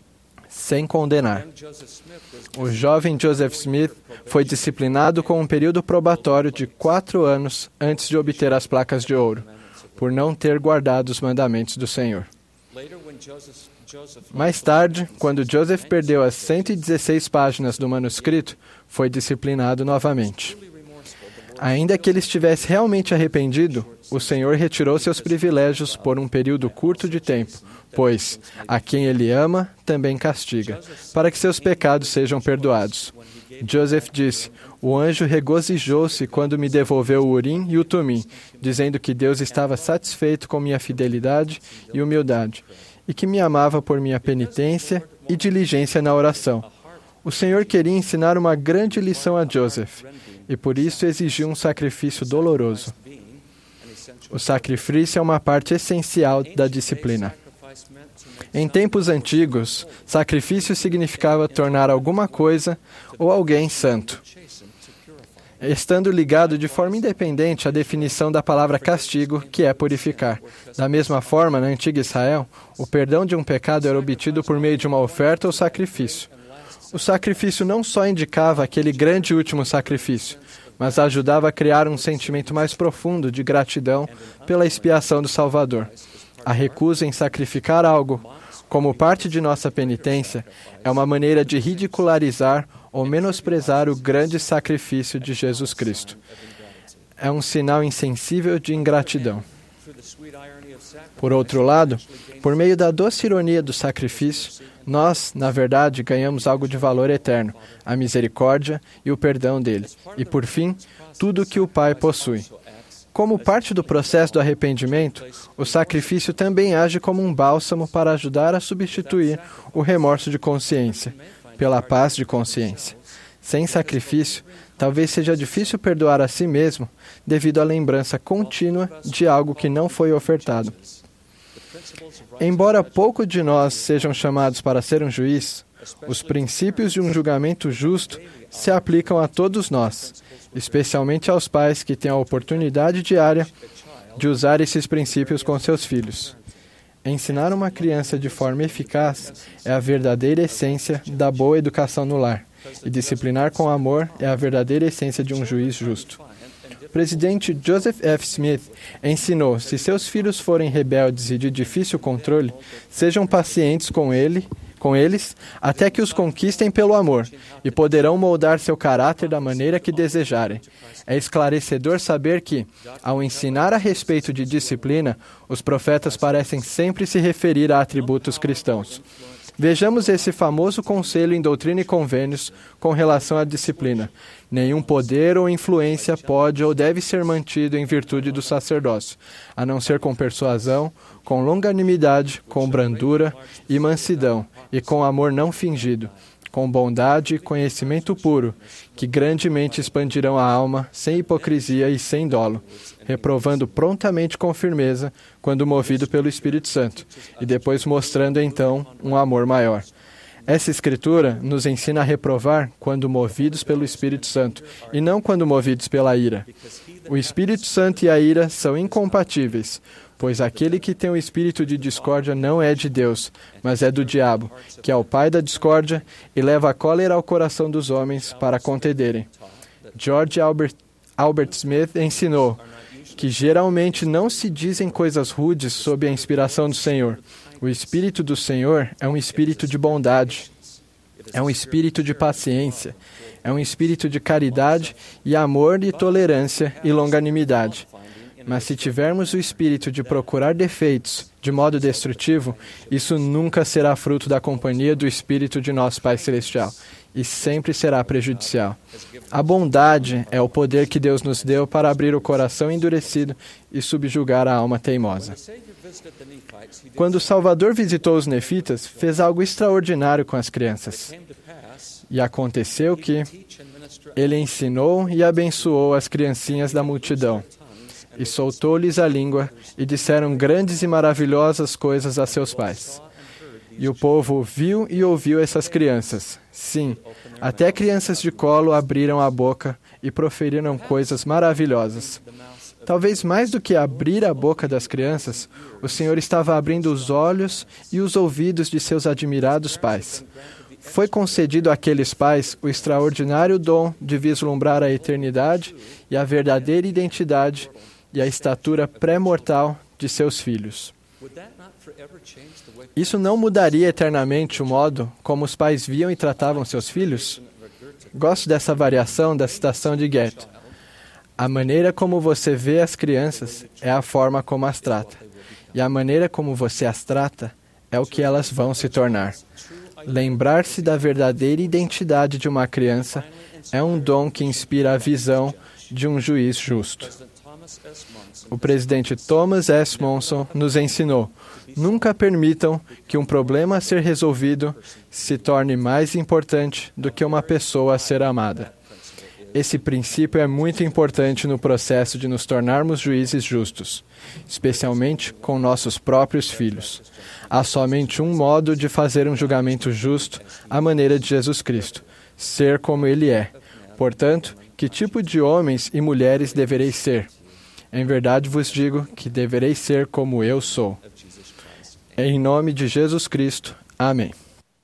sem condenar. O jovem Joseph Smith foi disciplinado com um período probatório de quatro anos antes de obter as placas de ouro, por não ter guardado os mandamentos do Senhor. Mais tarde, quando Joseph perdeu as cento e dezesseis páginas do manuscrito, foi disciplinado novamente. Ainda que ele estivesse realmente arrependido, o Senhor retirou seus privilégios por um período curto de tempo, pois a quem ele ama também castiga, para que seus pecados sejam perdoados. Joseph disse: o anjo regozijou-se quando me devolveu o Urim e o Tumim, dizendo que Deus estava satisfeito com minha fidelidade e humildade, e que me amava por minha penitência e diligência na oração. O Senhor queria ensinar uma grande lição a Joseph, e por isso exigiu um sacrifício doloroso. O sacrifício é uma parte essencial da disciplina. Em tempos antigos, sacrifício significava tornar alguma coisa ou alguém santo, estando ligado de forma independente à definição da palavra castigo, que é purificar. Da mesma forma, na antiga Israel, o perdão de um pecado era obtido por meio de uma oferta ou sacrifício. O sacrifício não só indicava aquele grande último sacrifício, mas ajudava a criar um sentimento mais profundo de gratidão pela expiação do Salvador. A recusa em sacrificar algo como parte de nossa penitência é uma maneira de ridicularizar ou menosprezar o grande sacrifício de Jesus Cristo. É um sinal insensível de ingratidão. Por outro lado, por meio da doce ironia do sacrifício, nós, na verdade, ganhamos algo de valor eterno, a misericórdia e o perdão dele, e, por fim, tudo o que o Pai possui. Como parte do processo do arrependimento, o sacrifício também age como um bálsamo para ajudar a substituir o remorso de consciência pela paz de consciência. Sem sacrifício, talvez seja difícil perdoar a si mesmo devido à lembrança contínua de algo que não foi ofertado. Embora pouco de nós sejam chamados para ser um juiz, os princípios de um julgamento justo se aplicam a todos nós, especialmente aos pais que têm a oportunidade diária de usar esses princípios com seus filhos. Ensinar uma criança de forma eficaz é a verdadeira essência da boa educação no lar, e disciplinar com amor é a verdadeira essência de um juiz justo. O presidente Joseph F. Smith ensinou: se seus filhos forem rebeldes e de difícil controle, sejam pacientes com ele, com eles, até que os conquistem pelo amor, e poderão moldar seu caráter da maneira que desejarem. É esclarecedor saber que, ao ensinar a respeito de disciplina, os profetas parecem sempre se referir a atributos cristãos. Vejamos esse famoso conselho em Doutrina e Convênios com relação à disciplina. Nenhum poder ou influência pode ou deve ser mantido em virtude do sacerdócio, a não ser com persuasão, com longanimidade, com brandura e mansidão, e com amor não fingido, com bondade e conhecimento puro, que grandemente expandirão a alma, sem hipocrisia e sem dolo, reprovando prontamente com firmeza, quando movido pelo Espírito Santo, e depois mostrando então um amor maior. Essa Escritura nos ensina a reprovar quando movidos pelo Espírito Santo, e não quando movidos pela ira. O Espírito Santo e a ira são incompatíveis, pois aquele que tem o espírito de discórdia não é de Deus, mas é do diabo, que é o pai da discórdia e leva a cólera ao coração dos homens para contenderem. George Albert, Albert Smith ensinou que geralmente não se dizem coisas rudes sob a inspiração do Senhor. O Espírito do Senhor é um espírito de bondade, é um espírito de paciência, é um espírito de caridade e amor e tolerância e longanimidade. Mas se tivermos o espírito de procurar defeitos de modo destrutivo, isso nunca será fruto da companhia do Espírito de nosso Pai Celestial, e sempre será prejudicial. A bondade é o poder que Deus nos deu para abrir o coração endurecido e subjugar a alma teimosa. Quando o Salvador visitou os nefitas, fez algo extraordinário com as crianças. E aconteceu que ele ensinou e abençoou as criancinhas da multidão, e soltou-lhes a língua, e disseram grandes e maravilhosas coisas a seus pais. E o povo viu e ouviu essas crianças. Sim, até crianças de colo abriram a boca e proferiram coisas maravilhosas. Talvez mais do que abrir a boca das crianças, o Senhor estava abrindo os olhos e os ouvidos de seus admirados pais. Foi concedido àqueles pais o extraordinário dom de vislumbrar a eternidade e a verdadeira identidade e a estatura pré-mortal de seus filhos. Isso não mudaria eternamente o modo como os pais viam e tratavam seus filhos? Gosto dessa variação da citação de Goethe. A maneira como você vê as crianças é a forma como as trata. E a maneira como você as trata é o que elas vão se tornar. Lembrar-se da verdadeira identidade de uma criança é um dom que inspira a visão de um juiz justo. O presidente Thomas S. Monson nos ensinou: nunca permitam que um problema a ser resolvido se torne mais importante do que uma pessoa a ser amada. Esse princípio é muito importante no processo de nos tornarmos juízes justos, especialmente com nossos próprios filhos. Há somente um modo de fazer um julgamento justo à maneira de Jesus Cristo, ser como Ele é. Portanto, que tipo de homens e mulheres devereis ser? Em verdade vos digo que devereis ser como eu sou. Em nome de Jesus Cristo. Amém.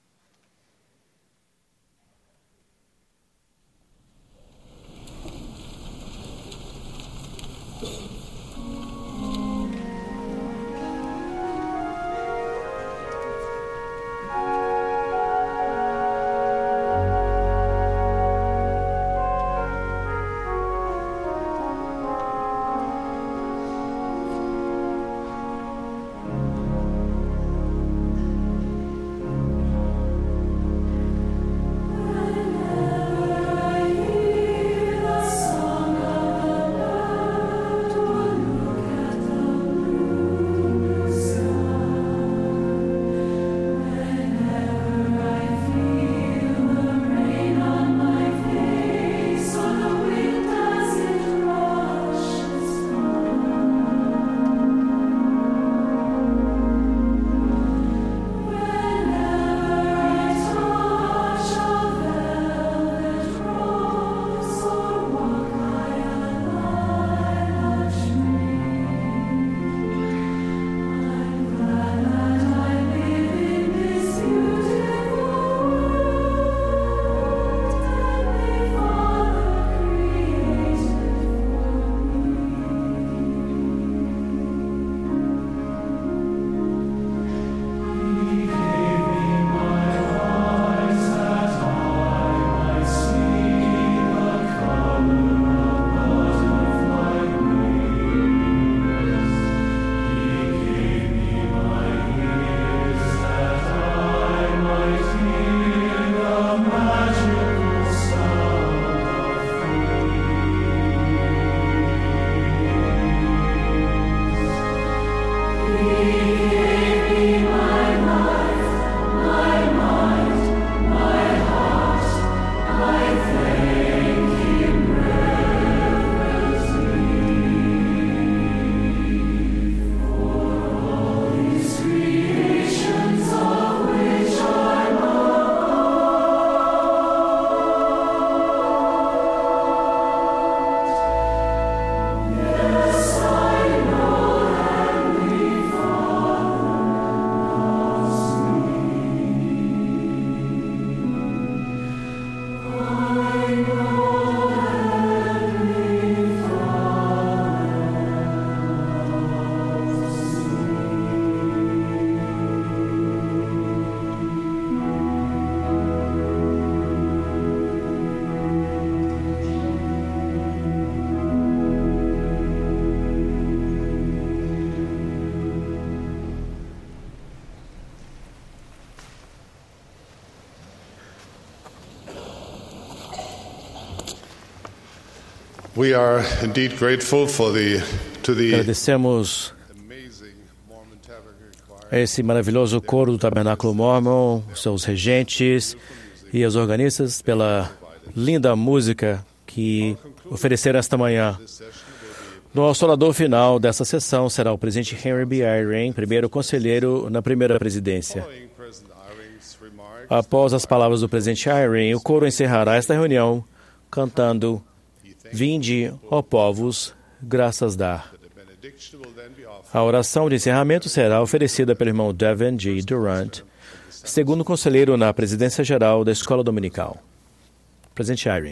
We are indeed grateful for the, to the Agradecemos a esse maravilhoso coro do Tabernáculo Mórmon, seus regentes e os organistas pela linda música que ofereceram esta manhã. Nosso orador final dessa sessão será o presidente Henry B. Eyring, primeiro conselheiro na primeira presidência. Após as palavras do presidente Eyring, o coro encerrará esta reunião cantando Vinde, ó povos, graças dá. A oração de encerramento será oferecida pelo irmão Devin G. Durant, segundo conselheiro na presidência geral da Escola Dominical. Presidente Eyring.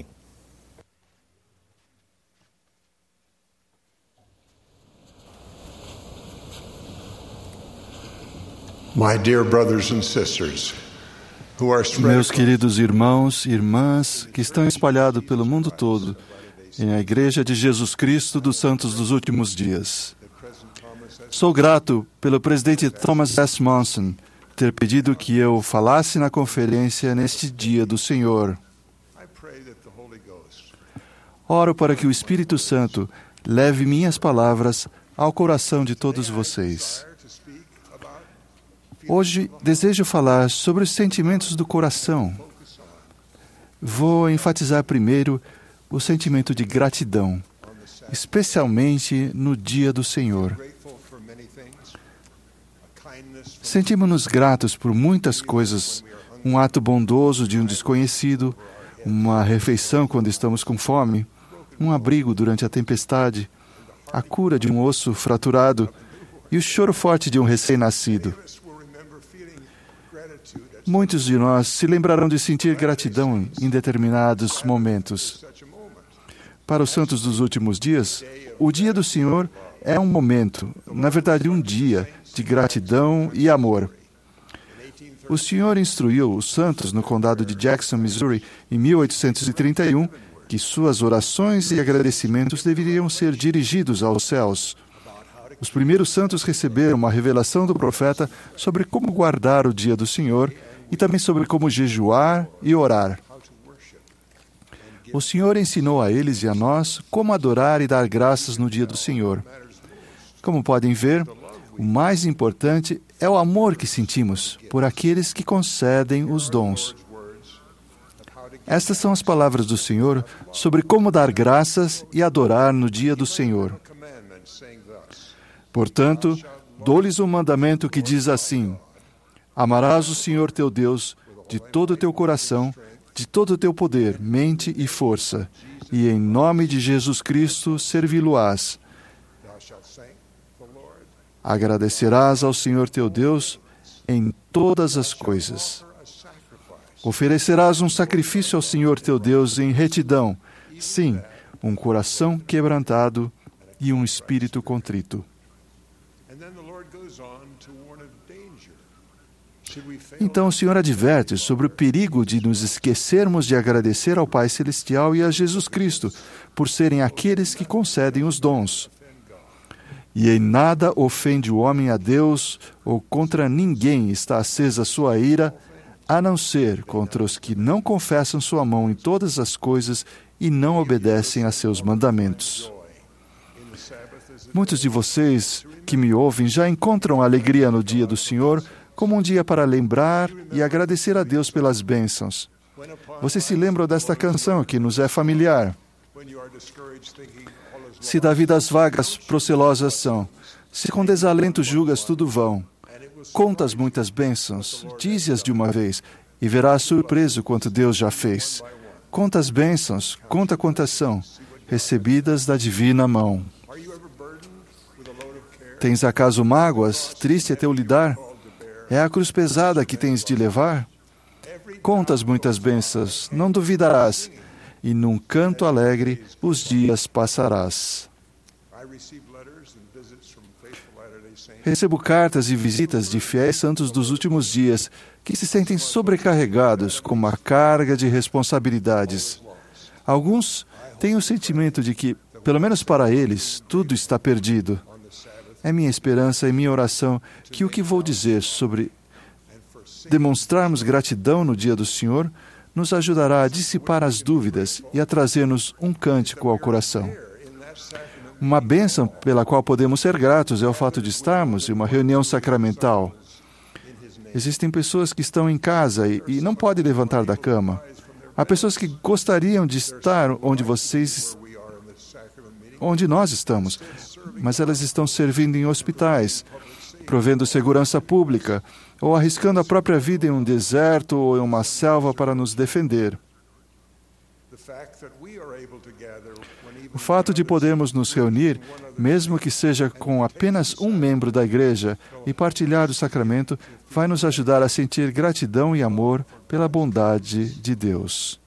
My dear brothers and sisters, who are spread Meus queridos irmãos e irmãs que estão espalhados pelo mundo todo, em a Igreja de Jesus Cristo dos Santos dos Últimos Dias. Sou grato pelo presidente Thomas S. Monson ter pedido que eu falasse na conferência neste dia do Senhor. Oro para que o Espírito Santo leve minhas palavras ao coração de todos vocês. Hoje desejo falar sobre os sentimentos do coração. Vou enfatizar primeiro o sentimento de gratidão, especialmente no dia do Senhor. Sentimos-nos gratos por muitas coisas, um ato bondoso de um desconhecido, uma refeição quando estamos com fome, um abrigo durante a tempestade, a cura de um osso fraturado e o choro forte de um recém-nascido. Muitos de nós se lembrarão de sentir gratidão em determinados momentos. Para os santos dos últimos dias, o dia do Senhor é um momento, na verdade um dia, de gratidão e amor. O Senhor instruiu os santos no condado de Jackson, Missouri, em mil oitocentos e trinta e um, que suas orações e agradecimentos deveriam ser dirigidos aos céus. Os primeiros santos receberam uma revelação do profeta sobre como guardar o dia do Senhor e também sobre como jejuar e orar. O Senhor ensinou a eles e a nós como adorar e dar graças no dia do Senhor. Como podem ver, o mais importante é o amor que sentimos por aqueles que concedem os dons. Estas são as palavras do Senhor sobre como dar graças e adorar no dia do Senhor. Portanto, dou-lhes um mandamento que diz assim: amarás o Senhor teu Deus de todo o teu coração, de todo o teu poder, mente e força, e em nome de Jesus Cristo servi-lo-ás. Agradecerás ao Senhor teu Deus em todas as coisas. Oferecerás um sacrifício ao Senhor teu Deus em retidão, sim, um coração quebrantado e um espírito contrito. Então o Senhor adverte sobre o perigo de nos esquecermos de agradecer ao Pai Celestial e a Jesus Cristo, por serem aqueles que concedem os dons. E em nada ofende o homem a Deus, ou contra ninguém está acesa sua ira, a não ser contra os que não confessam sua mão em todas as coisas e não obedecem a seus mandamentos. Muitos de vocês que me ouvem já encontram alegria no dia do Senhor como um dia para lembrar e agradecer a Deus pelas bênçãos. Vocês se lembram desta canção que nos é familiar? Se da vida as vagas procelosas são, se com desalento julgas tudo vão, contas muitas bênçãos, dize-as de uma vez, e verás surpreso quanto Deus já fez. Conta as bênçãos, conta quantas são, recebidas da divina mão. Tens acaso mágoas, triste é teu lidar? É a cruz pesada que tens de levar? Contas muitas bênçãos, não duvidarás, e num canto alegre os dias passarás. Recebo cartas e visitas de fiéis santos dos últimos dias que se sentem sobrecarregados com uma carga de responsabilidades. Alguns têm o sentimento de que, pelo menos para eles, tudo está perdido. É minha esperança e minha oração que o que vou dizer sobre demonstrarmos gratidão no dia do Senhor nos ajudará a dissipar as dúvidas e a trazer-nos um cântico ao coração. Uma bênção pela qual podemos ser gratos é o fato de estarmos em uma reunião sacramental. Existem pessoas que estão em casa e, e não podem levantar da cama. Há pessoas que gostariam de estar onde vocês, onde nós estamos, mas elas estão servindo em hospitais, provendo segurança pública, ou arriscando a própria vida em um deserto ou em uma selva para nos defender. O fato de podermos nos reunir, mesmo que seja com apenas um membro da igreja, e partilhar o sacramento, vai nos ajudar a sentir gratidão e amor pela bondade de Deus.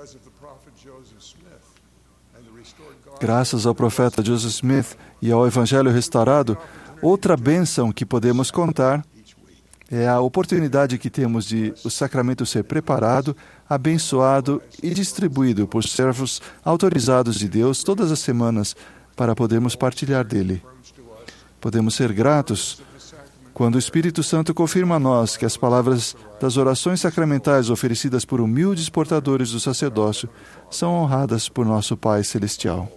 Graças ao profeta Joseph Smith e ao Evangelho restaurado, outra bênção que podemos contar é a oportunidade que temos de o sacramento ser preparado, abençoado e distribuído por servos autorizados de Deus todas as semanas para podermos partilhar dele. Podemos ser gratos quando o Espírito Santo confirma a nós que as palavras das orações sacramentais oferecidas por humildes portadores do sacerdócio são honradas por nosso Pai Celestial.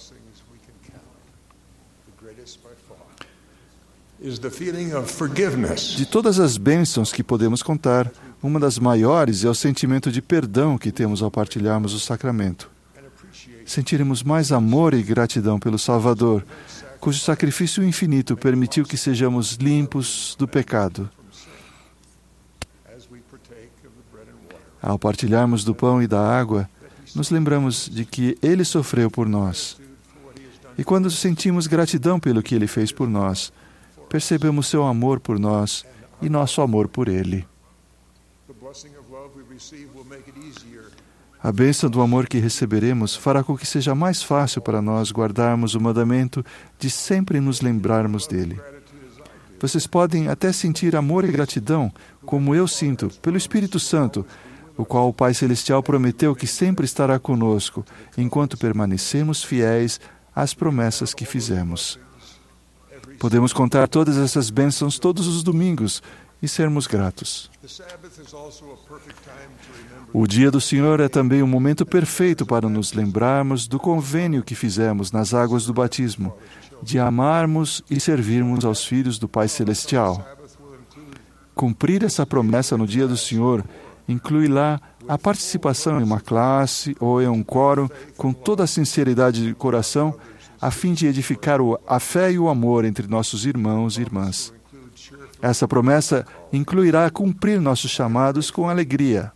De todas as bênçãos que podemos contar, uma das maiores é o sentimento de perdão que temos ao partilharmos o sacramento. sentiremos mais amor e gratidão pelo Salvador, cujo sacrifício infinito permitiu que sejamos limpos do pecado. Ao partilharmos do pão e da água, nos lembramos de que Ele sofreu por nós. E quando sentimos gratidão pelo que Ele fez por nós, percebemos seu amor por nós e nosso amor por Ele. A bênção do amor que receberemos fará com que seja mais fácil para nós guardarmos o mandamento de sempre nos lembrarmos dele. Vocês podem até sentir amor e gratidão, como eu sinto, pelo Espírito Santo, o qual o Pai Celestial prometeu que sempre estará conosco, enquanto permanecemos fiéis às promessas que fizemos. Podemos contar todas essas bênçãos todos os domingos e sermos gratos. O dia do Senhor é também um momento perfeito para nos lembrarmos do convênio que fizemos nas águas do batismo, de amarmos e servirmos aos filhos do Pai Celestial. Cumprir essa promessa no dia do Senhor inclui lá a participação em uma classe ou em um coro com toda a sinceridade de coração, a fim de edificar a fé e o amor entre nossos irmãos e irmãs. Essa promessa incluirá cumprir nossos chamados com alegria.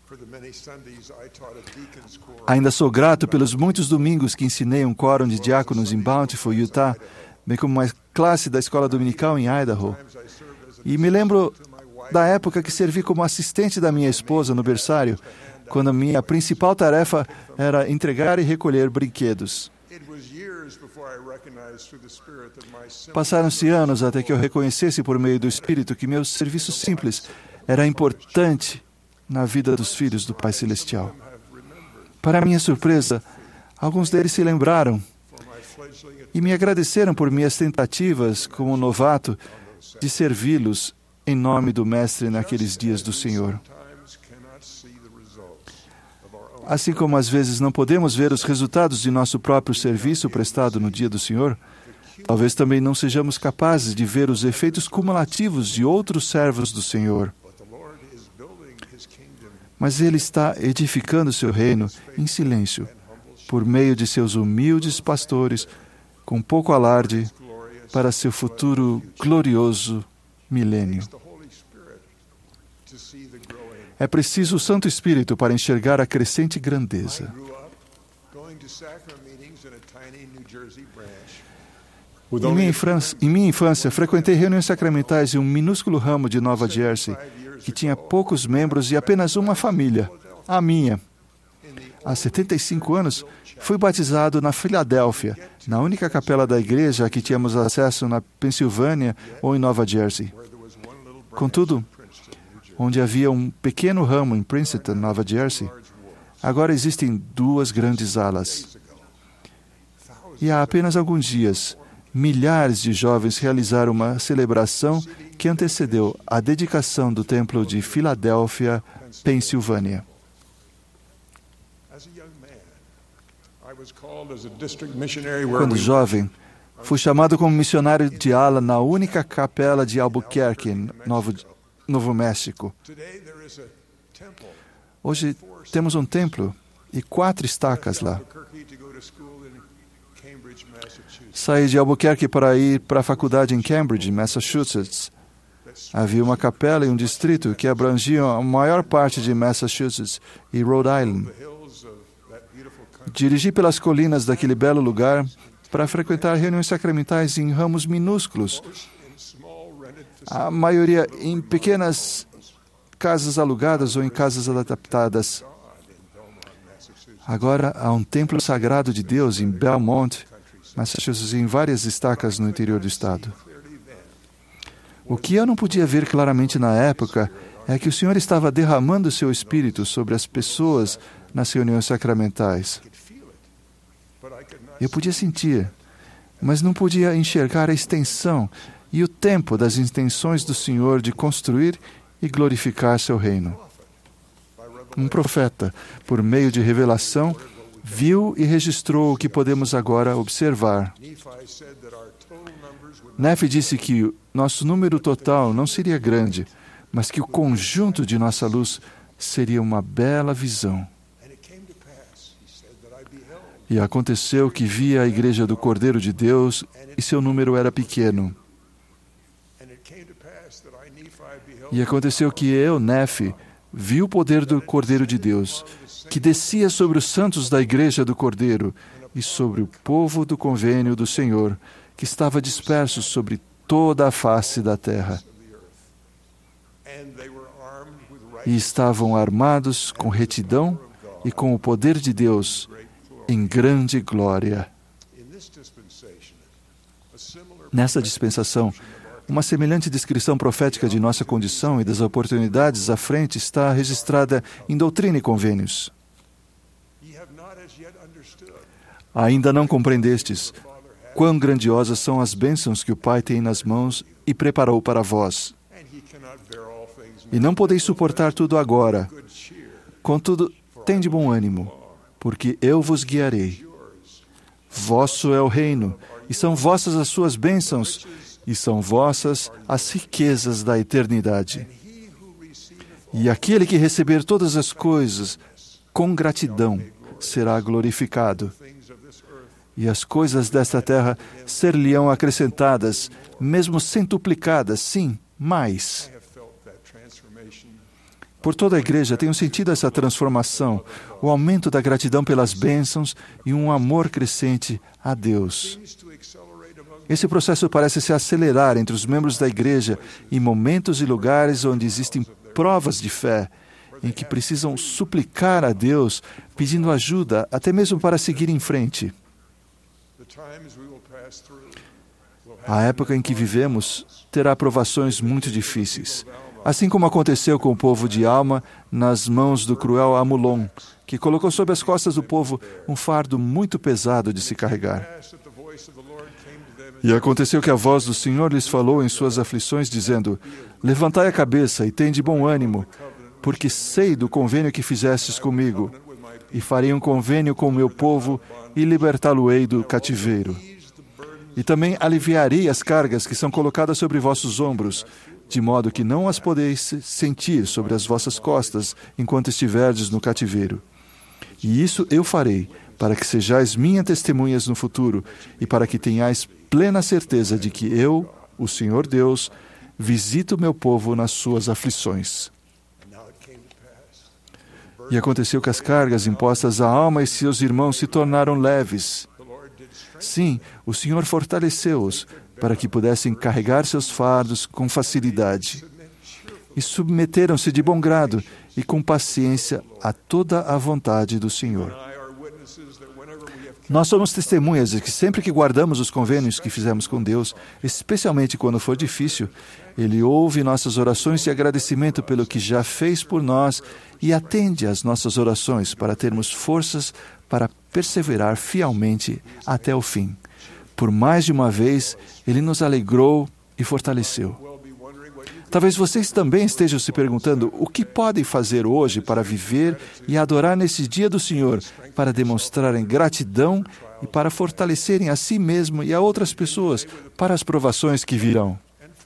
Ainda sou grato pelos muitos domingos que ensinei um quórum de diáconos em Bountiful, Utah, bem como uma classe da escola dominical em Idaho. E me lembro da época que servi como assistente da minha esposa no berçário, quando a minha principal tarefa era entregar e recolher brinquedos. Passaram-se anos até que eu reconhecesse por meio do Espírito que meu serviço simples era importante na vida dos filhos do Pai Celestial. Para minha surpresa, alguns deles se lembraram e me agradeceram por minhas tentativas como novato de servi-los em nome do Mestre naqueles dias do Senhor. Assim como às vezes não podemos ver os resultados de nosso próprio serviço prestado no dia do Senhor, talvez também não sejamos capazes de ver os efeitos cumulativos de outros servos do Senhor. Mas Ele está edificando seu reino em silêncio, por meio de seus humildes pastores, com pouco alarde, para seu futuro glorioso milênio. É preciso o Santo Espírito para enxergar a crescente grandeza. Em minha, infância, em minha infância, frequentei reuniões sacramentais em um minúsculo ramo de Nova Jersey, que tinha poucos membros e apenas uma família, a minha. Há setenta e cinco anos, fui batizado na Filadélfia, na única capela da igreja a que tínhamos acesso na Pensilvânia ou em Nova Jersey. Contudo, onde havia um pequeno ramo em Princeton, Nova Jersey, agora existem duas grandes alas. E há apenas alguns dias, milhares de jovens realizaram uma celebração que antecedeu a dedicação do Templo de Filadélfia, Pensilvânia. Quando jovem, fui chamado como missionário de ala na única capela de Albuquerque, Novo, Novo México. Hoje temos um templo e quatro estacas lá. Saí de Albuquerque para ir para a faculdade em Cambridge, Massachusetts. Havia uma capela e um distrito que abrangiam a maior parte de Massachusetts e Rhode Island. Dirigi pelas colinas daquele belo lugar para frequentar reuniões sacramentais em ramos minúsculos, a maioria em pequenas casas alugadas ou em casas adaptadas. Agora há um templo sagrado de Deus em Belmont, Massachusetts, e em várias estacas no interior do estado. O que eu não podia ver claramente na época é que o Senhor estava derramando seu Espírito sobre as pessoas nas reuniões sacramentais. Eu podia sentir, mas não podia enxergar a extensão e o tempo das intenções do Senhor de construir e glorificar seu reino. Um profeta, por meio de revelação, viu e registrou o que podemos agora observar. Nefe disse que nosso número total não seria grande, mas que o conjunto de nossa luz seria uma bela visão. E aconteceu que via a igreja do Cordeiro de Deus, e seu número era pequeno. E aconteceu que eu, Nefe, vi o poder do Cordeiro de Deus, que descia sobre os santos da igreja do Cordeiro e sobre o povo do convênio do Senhor, que estava disperso sobre toda a face da terra. E estavam armados com retidão e com o poder de Deus em grande glória. Nessa dispensação, uma semelhante descrição profética de nossa condição e das oportunidades à frente está registrada em Doutrina e Convênios. Ainda não compreendestes quão grandiosas são as bênçãos que o Pai tem nas mãos e preparou para vós. E não podeis suportar tudo agora. Contudo, tende bom ânimo, porque eu vos guiarei. Vosso é o reino, e são vossas as suas bênçãos, e são vossas as riquezas da eternidade. E aquele que receber todas as coisas com gratidão será glorificado. E as coisas desta terra ser-lhe-ão acrescentadas, mesmo centuplicadas, sim, mais. Por toda a igreja tenho sentido essa transformação, o aumento da gratidão pelas bênçãos e um amor crescente a Deus. Esse processo parece se acelerar entre os membros da igreja em momentos e lugares onde existem provas de fé, em que precisam suplicar a Deus, pedindo ajuda, até mesmo para seguir em frente. A época em que vivemos terá provações muito difíceis, assim como aconteceu com o povo de Alma nas mãos do cruel Amulon, que colocou sobre as costas do povo um fardo muito pesado de se carregar. E aconteceu que a voz do Senhor lhes falou em suas aflições, dizendo: levantai a cabeça e tende bom ânimo, porque sei do convênio que fizestes comigo, e farei um convênio com o meu povo e libertá-lo-ei do cativeiro. E também aliviarei as cargas que são colocadas sobre vossos ombros, de modo que não as podeis sentir sobre as vossas costas enquanto estiverdes no cativeiro. E isso eu farei, para que sejais minhas testemunhas no futuro, e para que tenhais plena certeza de que eu, o Senhor Deus, visito o meu povo nas suas aflições. E aconteceu que as cargas impostas à Alma e seus irmãos se tornaram leves. Sim, o Senhor fortaleceu-os, para que pudessem carregar seus fardos com facilidade. E submeteram-se de bom grado e com paciência a toda a vontade do Senhor. Nós somos testemunhas de que sempre que guardamos os convênios que fizemos com Deus, especialmente quando for difícil, Ele ouve nossas orações de agradecimento pelo que já fez por nós e atende às nossas orações para termos forças para perseverar fielmente até o fim. Por mais de uma vez, Ele nos alegrou e fortaleceu. Talvez vocês também estejam se perguntando o que podem fazer hoje para viver e adorar nesse dia do Senhor, para demonstrarem gratidão e para fortalecerem a si mesmo e a outras pessoas para as provações que virão.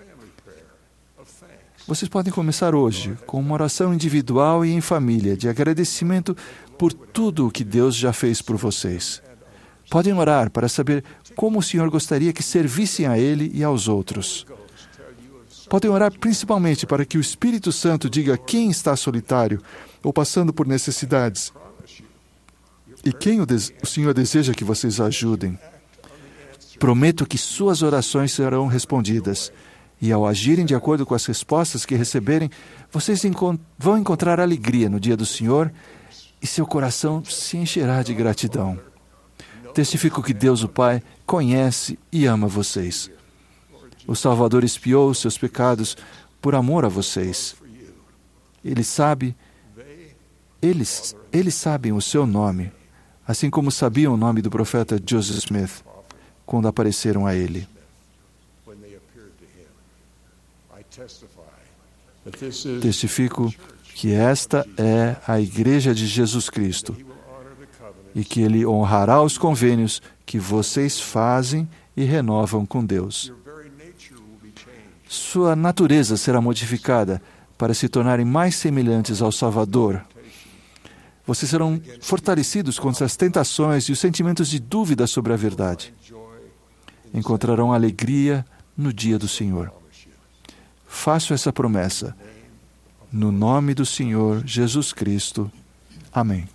Vocês podem começar hoje com uma oração individual e em família de agradecimento por tudo o que Deus já fez por vocês. Podem orar para saber como o Senhor gostaria que servissem a Ele e aos outros. Podem orar principalmente para que o Espírito Santo diga quem está solitário ou passando por necessidades e quem o, des- o Senhor deseja que vocês ajudem. Prometo que suas orações serão respondidas e, ao agirem de acordo com as respostas que receberem, vocês encont- vão encontrar alegria no dia do Senhor e seu coração se encherá de gratidão. Testifico que Deus, o Pai, conhece e ama vocês. O Salvador expiou os seus pecados por amor a vocês. Ele sabe, eles, eles sabem o seu nome, assim como sabiam o nome do profeta Joseph Smith, quando apareceram a ele. Testifico que esta é a Igreja de Jesus Cristo e que Ele honrará os convênios que vocês fazem e renovam com Deus. Sua natureza será modificada para se tornarem mais semelhantes ao Salvador. Vocês serão fortalecidos contra as tentações e os sentimentos de dúvida sobre a verdade. Encontrarão alegria no dia do Senhor. Faço essa promessa. No nome do Senhor Jesus Cristo. Amém.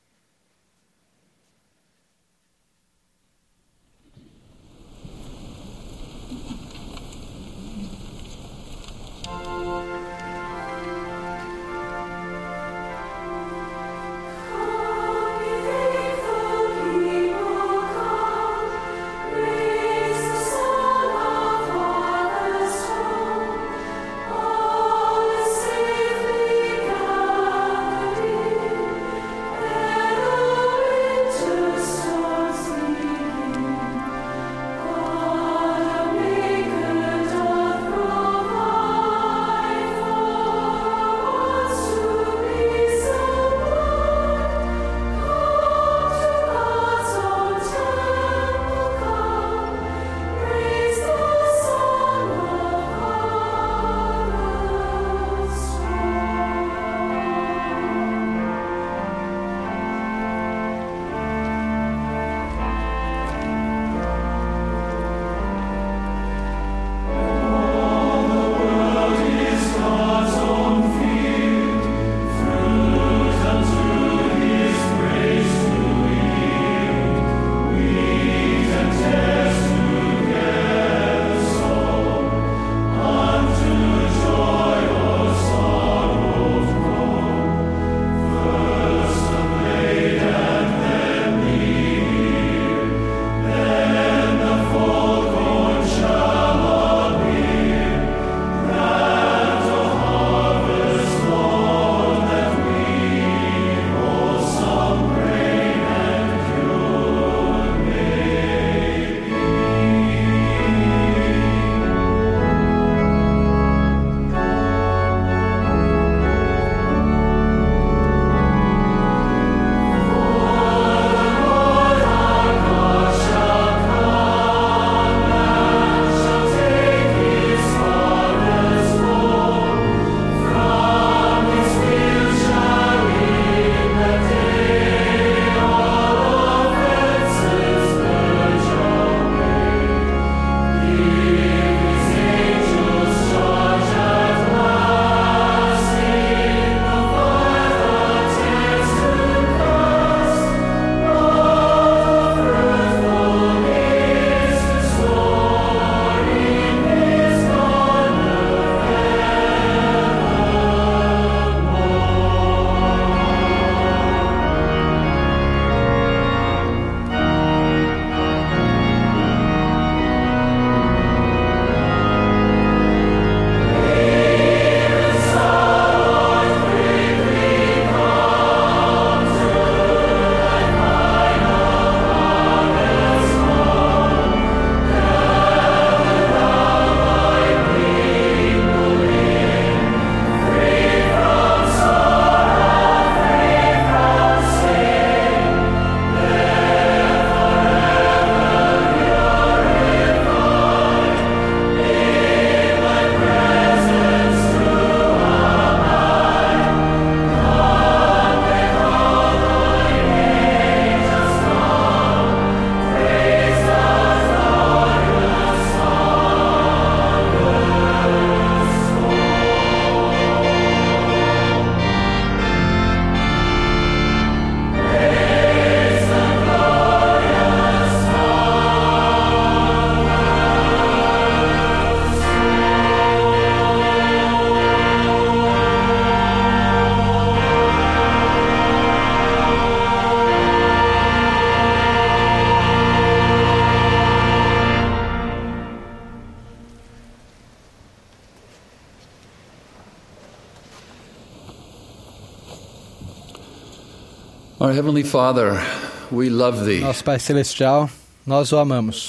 Our Heavenly Father, we love Thee. Nosso Pai Celestial, nós o amamos.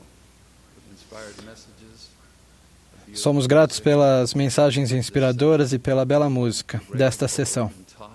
Somos gratos pelas mensagens inspiradoras e pela bela música desta sessão.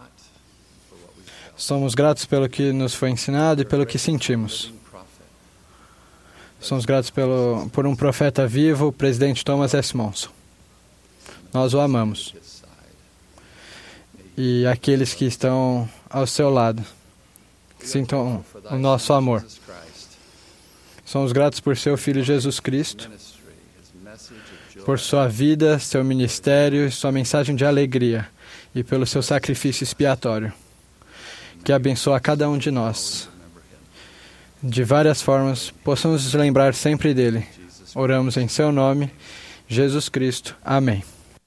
Somos gratos pelo que nos foi ensinado e pelo que sentimos. Somos gratos pelo, por um profeta vivo, o presidente Thomas S. Monson. Nós o amamos. e aqueles que estão ao seu lado, que sintam o nosso amor. Somos gratos por seu Filho Jesus Cristo, por sua vida, seu ministério, sua mensagem de alegria e pelo seu sacrifício expiatório, que abençoa cada um de nós. De várias formas, possamos nos lembrar sempre dele. Oramos em seu nome, Jesus Cristo. Amém.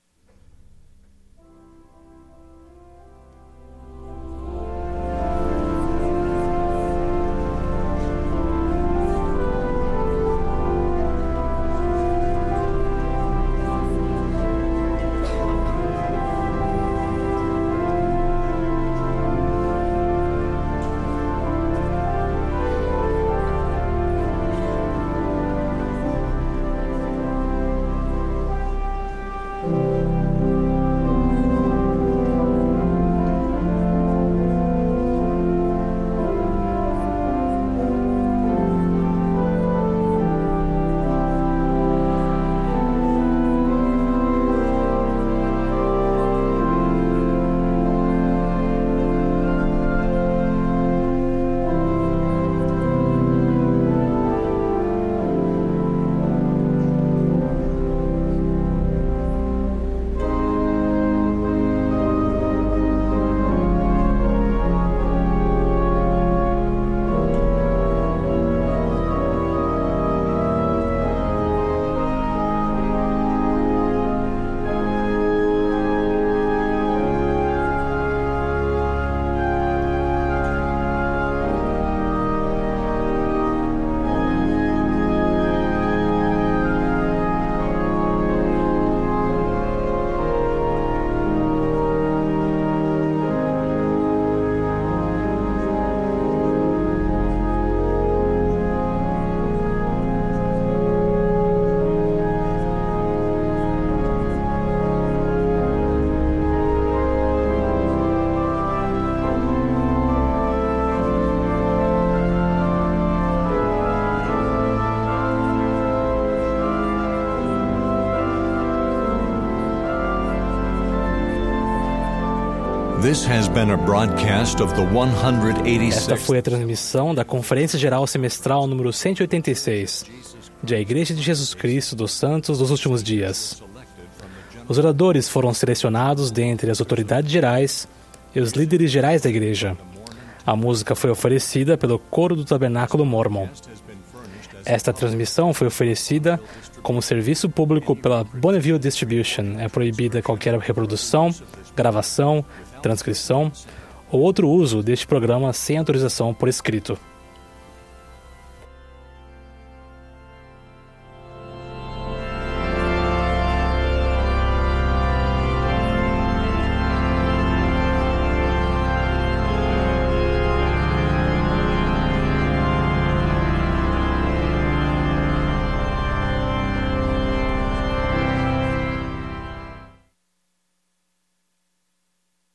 This has been a broadcast of the one hundred Esta eighty-sixth foi a transmissão da Conferência Geral Semestral número cento e oitenta e seis de A Igreja de Jesus Cristo dos Santos dos Últimos Dias. Os oradores foram selecionados dentre as autoridades gerais e os líderes gerais da igreja. A música foi oferecida pelo Coro do Tabernáculo Mormon. Esta transmissão foi oferecida como serviço público pela Bonneville Distribution. É proibida qualquer reprodução, gravação, transcrição ou outro uso deste programa sem autorização por escrito.